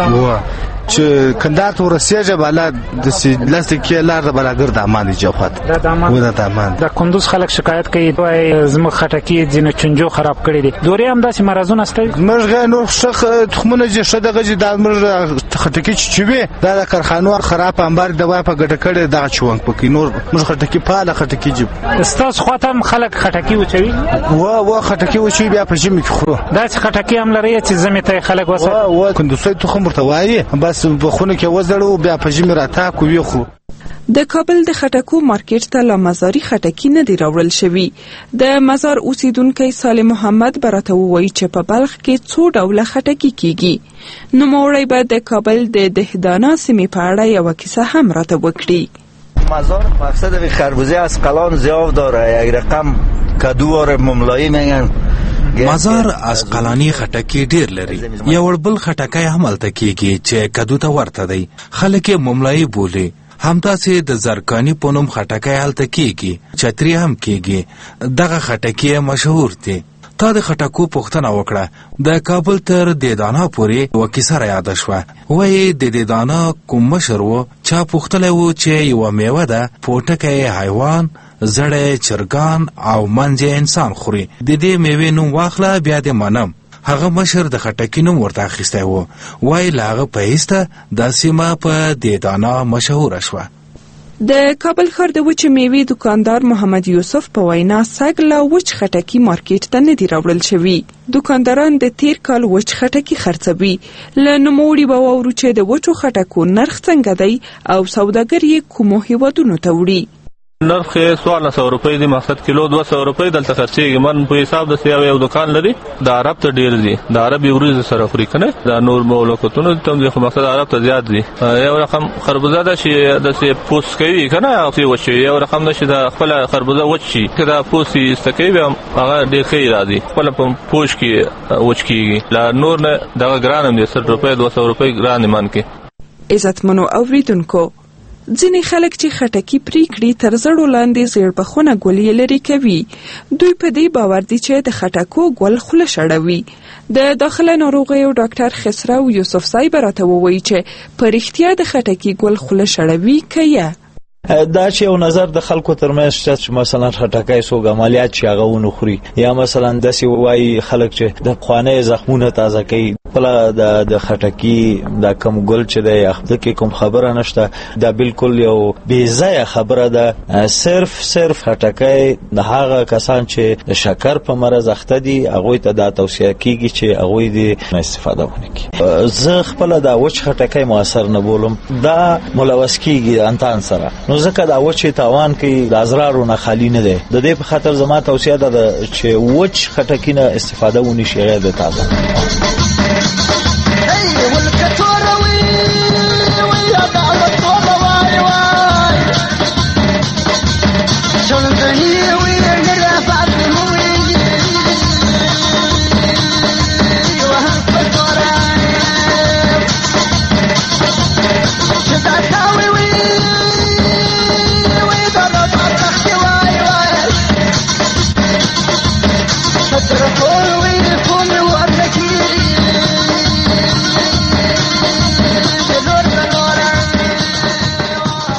Speaker 11: چې کندهار ته ورسېږي بالا د 10 دقیقې لار د بلاګر دامان دی جوخت.
Speaker 24: دا دامان. د کندوز خلک شکایت کوي وایي زموږ خټکي ځینې چنجو خراب کړي دي. دورې هم داسې مرضونه شته؟
Speaker 11: موږ نور ښه تخمونه چې ښه دغه چې دا موږ خټکي چې وي دا د کارخانو خراب انبار دوا په ګټه کړي دغه چونګ پکې نور موږ خټکي پاله خټکي جيب.
Speaker 24: ستاسو خواته هم خلک خټکي وچوي؟
Speaker 11: و خټکي وچوي بیا په ژمي کې خورو.
Speaker 24: داسې خټکي هم لري چې ژمي ته خلک وسه؟
Speaker 11: و کندوزي تخم ورته وایي، بس په خونه کې وزړو بیا په ژمي راته کوي خو.
Speaker 4: د کابل د خټکو مارکیټ ته لا مزاري خټکی نه دی راوړل شوی. د مزار اوسیدونکو صالح محمد براته وایي چې په بلخ کې څو ډوله خټکی کیږي. نو موړی به د کابل د دهدانا سیمې په اړه یو کیسه هم راته وکړي.
Speaker 12: مزار مقصد خربوزه از قلان زیاد داره، یک رقم کدو اور مملایی میگن.
Speaker 14: مزار از قلانی خټکی ډیر لري. یو بل خټکی هم الته کیږي چې کدو ته ورته دی، خلک یې مملایی بولي. همداسې د زرکانی په نوم خټکی هلته کیږي، چتري هم کیږي. دغه خټکی مشهور دي. تا د خټکو پوښتنه وکړه، د کابل تر دېدانا پورې یوه کیسه را یاده شوه. وایي د دېدانا کوم مشر و چا پوښتلی و چې یوه میوه ده، پوټکی حیوان، زړی چرګان او منځ انسان خوري، د دې میوې نوم واخله بیا دې منم. هغه مشر د خټکی نوم ورته اخیستی و. وایي له هغه په هیسته دا سیمه په دېدانا مشهوره شوه.
Speaker 4: د کابل ښار د وچې میوې دکاندار محمد یوسف په وینا سږ له وچ خټکی مارکیټ ته نه دی راوړل شوی. دکانداران د تیر کال وچ خټکی خرڅوي. له نوموړي به واورو چې د وچو خټکو نرخ څنګه دی او سوداګر یې کومو هیوادونو ته وړي.
Speaker 15: نرخ 1400 روپۍ دی، مقصد کیلو 200 روپۍ دلته خرڅېږي. من په حساب د یو دکان لري، د عرب ته ډیر دي، د عرب یورز سره خوري کنه، د نور مولکتونو ته هم خو مقصد عرب ته زیات دي. یو رقم خربوزه ده چې د پوست کوي کنه او سی وچي، یو رقم ده چې د خپل خربوزه وچي کدا پوستي استکوي هغه ډیر ښه راځي، خپل په پوش کې وچ کیږي. لا نور نه دغه ګرانم دي 100 روپۍ 200 روپۍ ګران من کې.
Speaker 4: عزتمنو اوریدونکو، ځینې خلک چې خټکی پرې کړي تر زړو لاندې زیړبخونه ګل یې لرې کوي. دوی په دې باور دي چې د خټکو ګل خوله شړوي. د داخله ناروغیو ډاکټر خسرو یوسف صاحب راته ووایي چې په رښتیا د خټکی ګل خوله شړوي که یا
Speaker 16: دا چې یو نظر د خلکو ترمنځ شته چې مثلا خټکی څوک عملیات چې هغه ونه خوري، یا مثلا داسې وایي خلک چې د پخوانۍ زخمونه تازه کوي. خپله د خټکي دا کم ګل چې دی دکې کوم خبره نشته، دا بالکل یو بېځایه خبره ده. صرف خټکی د هغه کسان چې د شکر په مرض اخته دي هغوی ته دا توصیه کیږي چې هغوی دې استفاده ونه کړي. زه خپله دا وچ خټکی مؤثر نه بولم، دا ملوث کیږي انتان سره، نو ځکه دا وچ تاوان کوي، د ازرارو نه خالی نه دی. د دې په خاطر زما توصیه ده چې وچ خټکی نه استفاده ونه شي، غیر د تازه.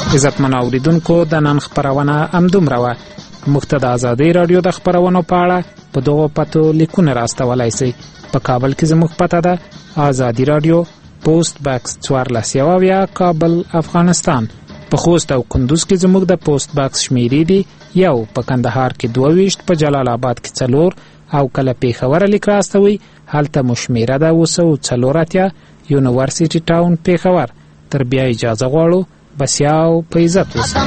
Speaker 24: عزتمن اوریدونکو د نن خپرونه همدومره وه. موږ ته د ازادۍ راډیو د خپرونو په اړه په دغو پتو لیکونه راستولی سئ. په کابل کې زموږ پته ده ازادي راډیو پوسټ باکس 1470 کابل افغانستان. په خوست او کندوز کې زموږ د پوسټ باکس شمیرې دي 1 په کندهار کې 22 په جلال آباد کې 4 او کله پیښور لیک راستوي هلته مو شمیره ده 284 یونیورسيټي ټاون پیښور. تر بیا اجازه غواړو بسیاو په عزت اوسئ.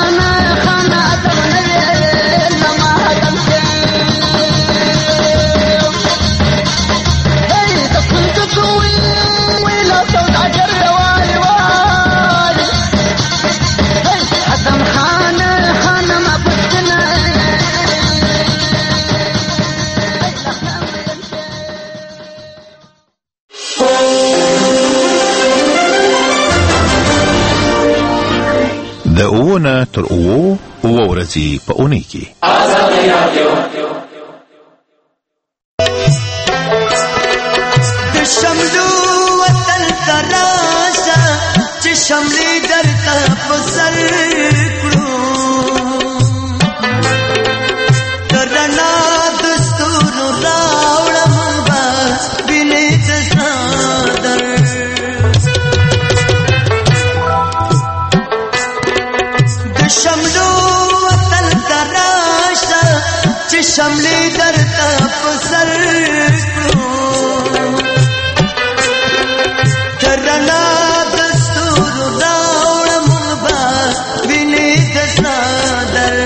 Speaker 13: د اوونه تر اوو ورځې په اونۍ کې
Speaker 3: ازادي رادیو د شملو وطن تراشه چې شملې درته په سر کړو درنا دستور راوړم بس بینې تصادر شملو وطن تراشه چې شملې درته په سر کړو درنا دستور راوړم بس بینې تصادر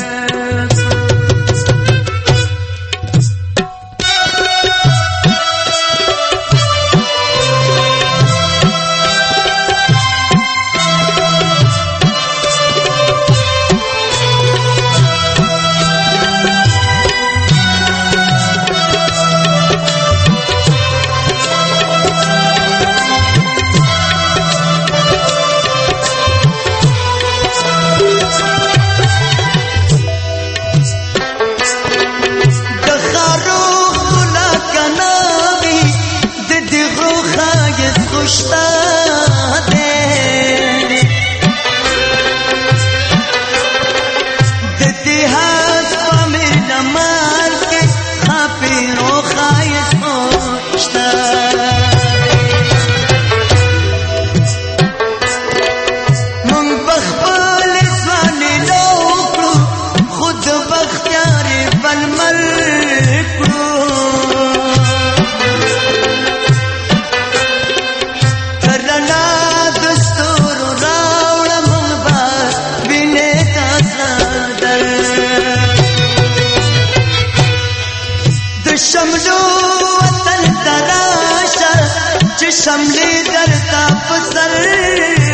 Speaker 3: شملو وطن تراشه چې شملې درته په سر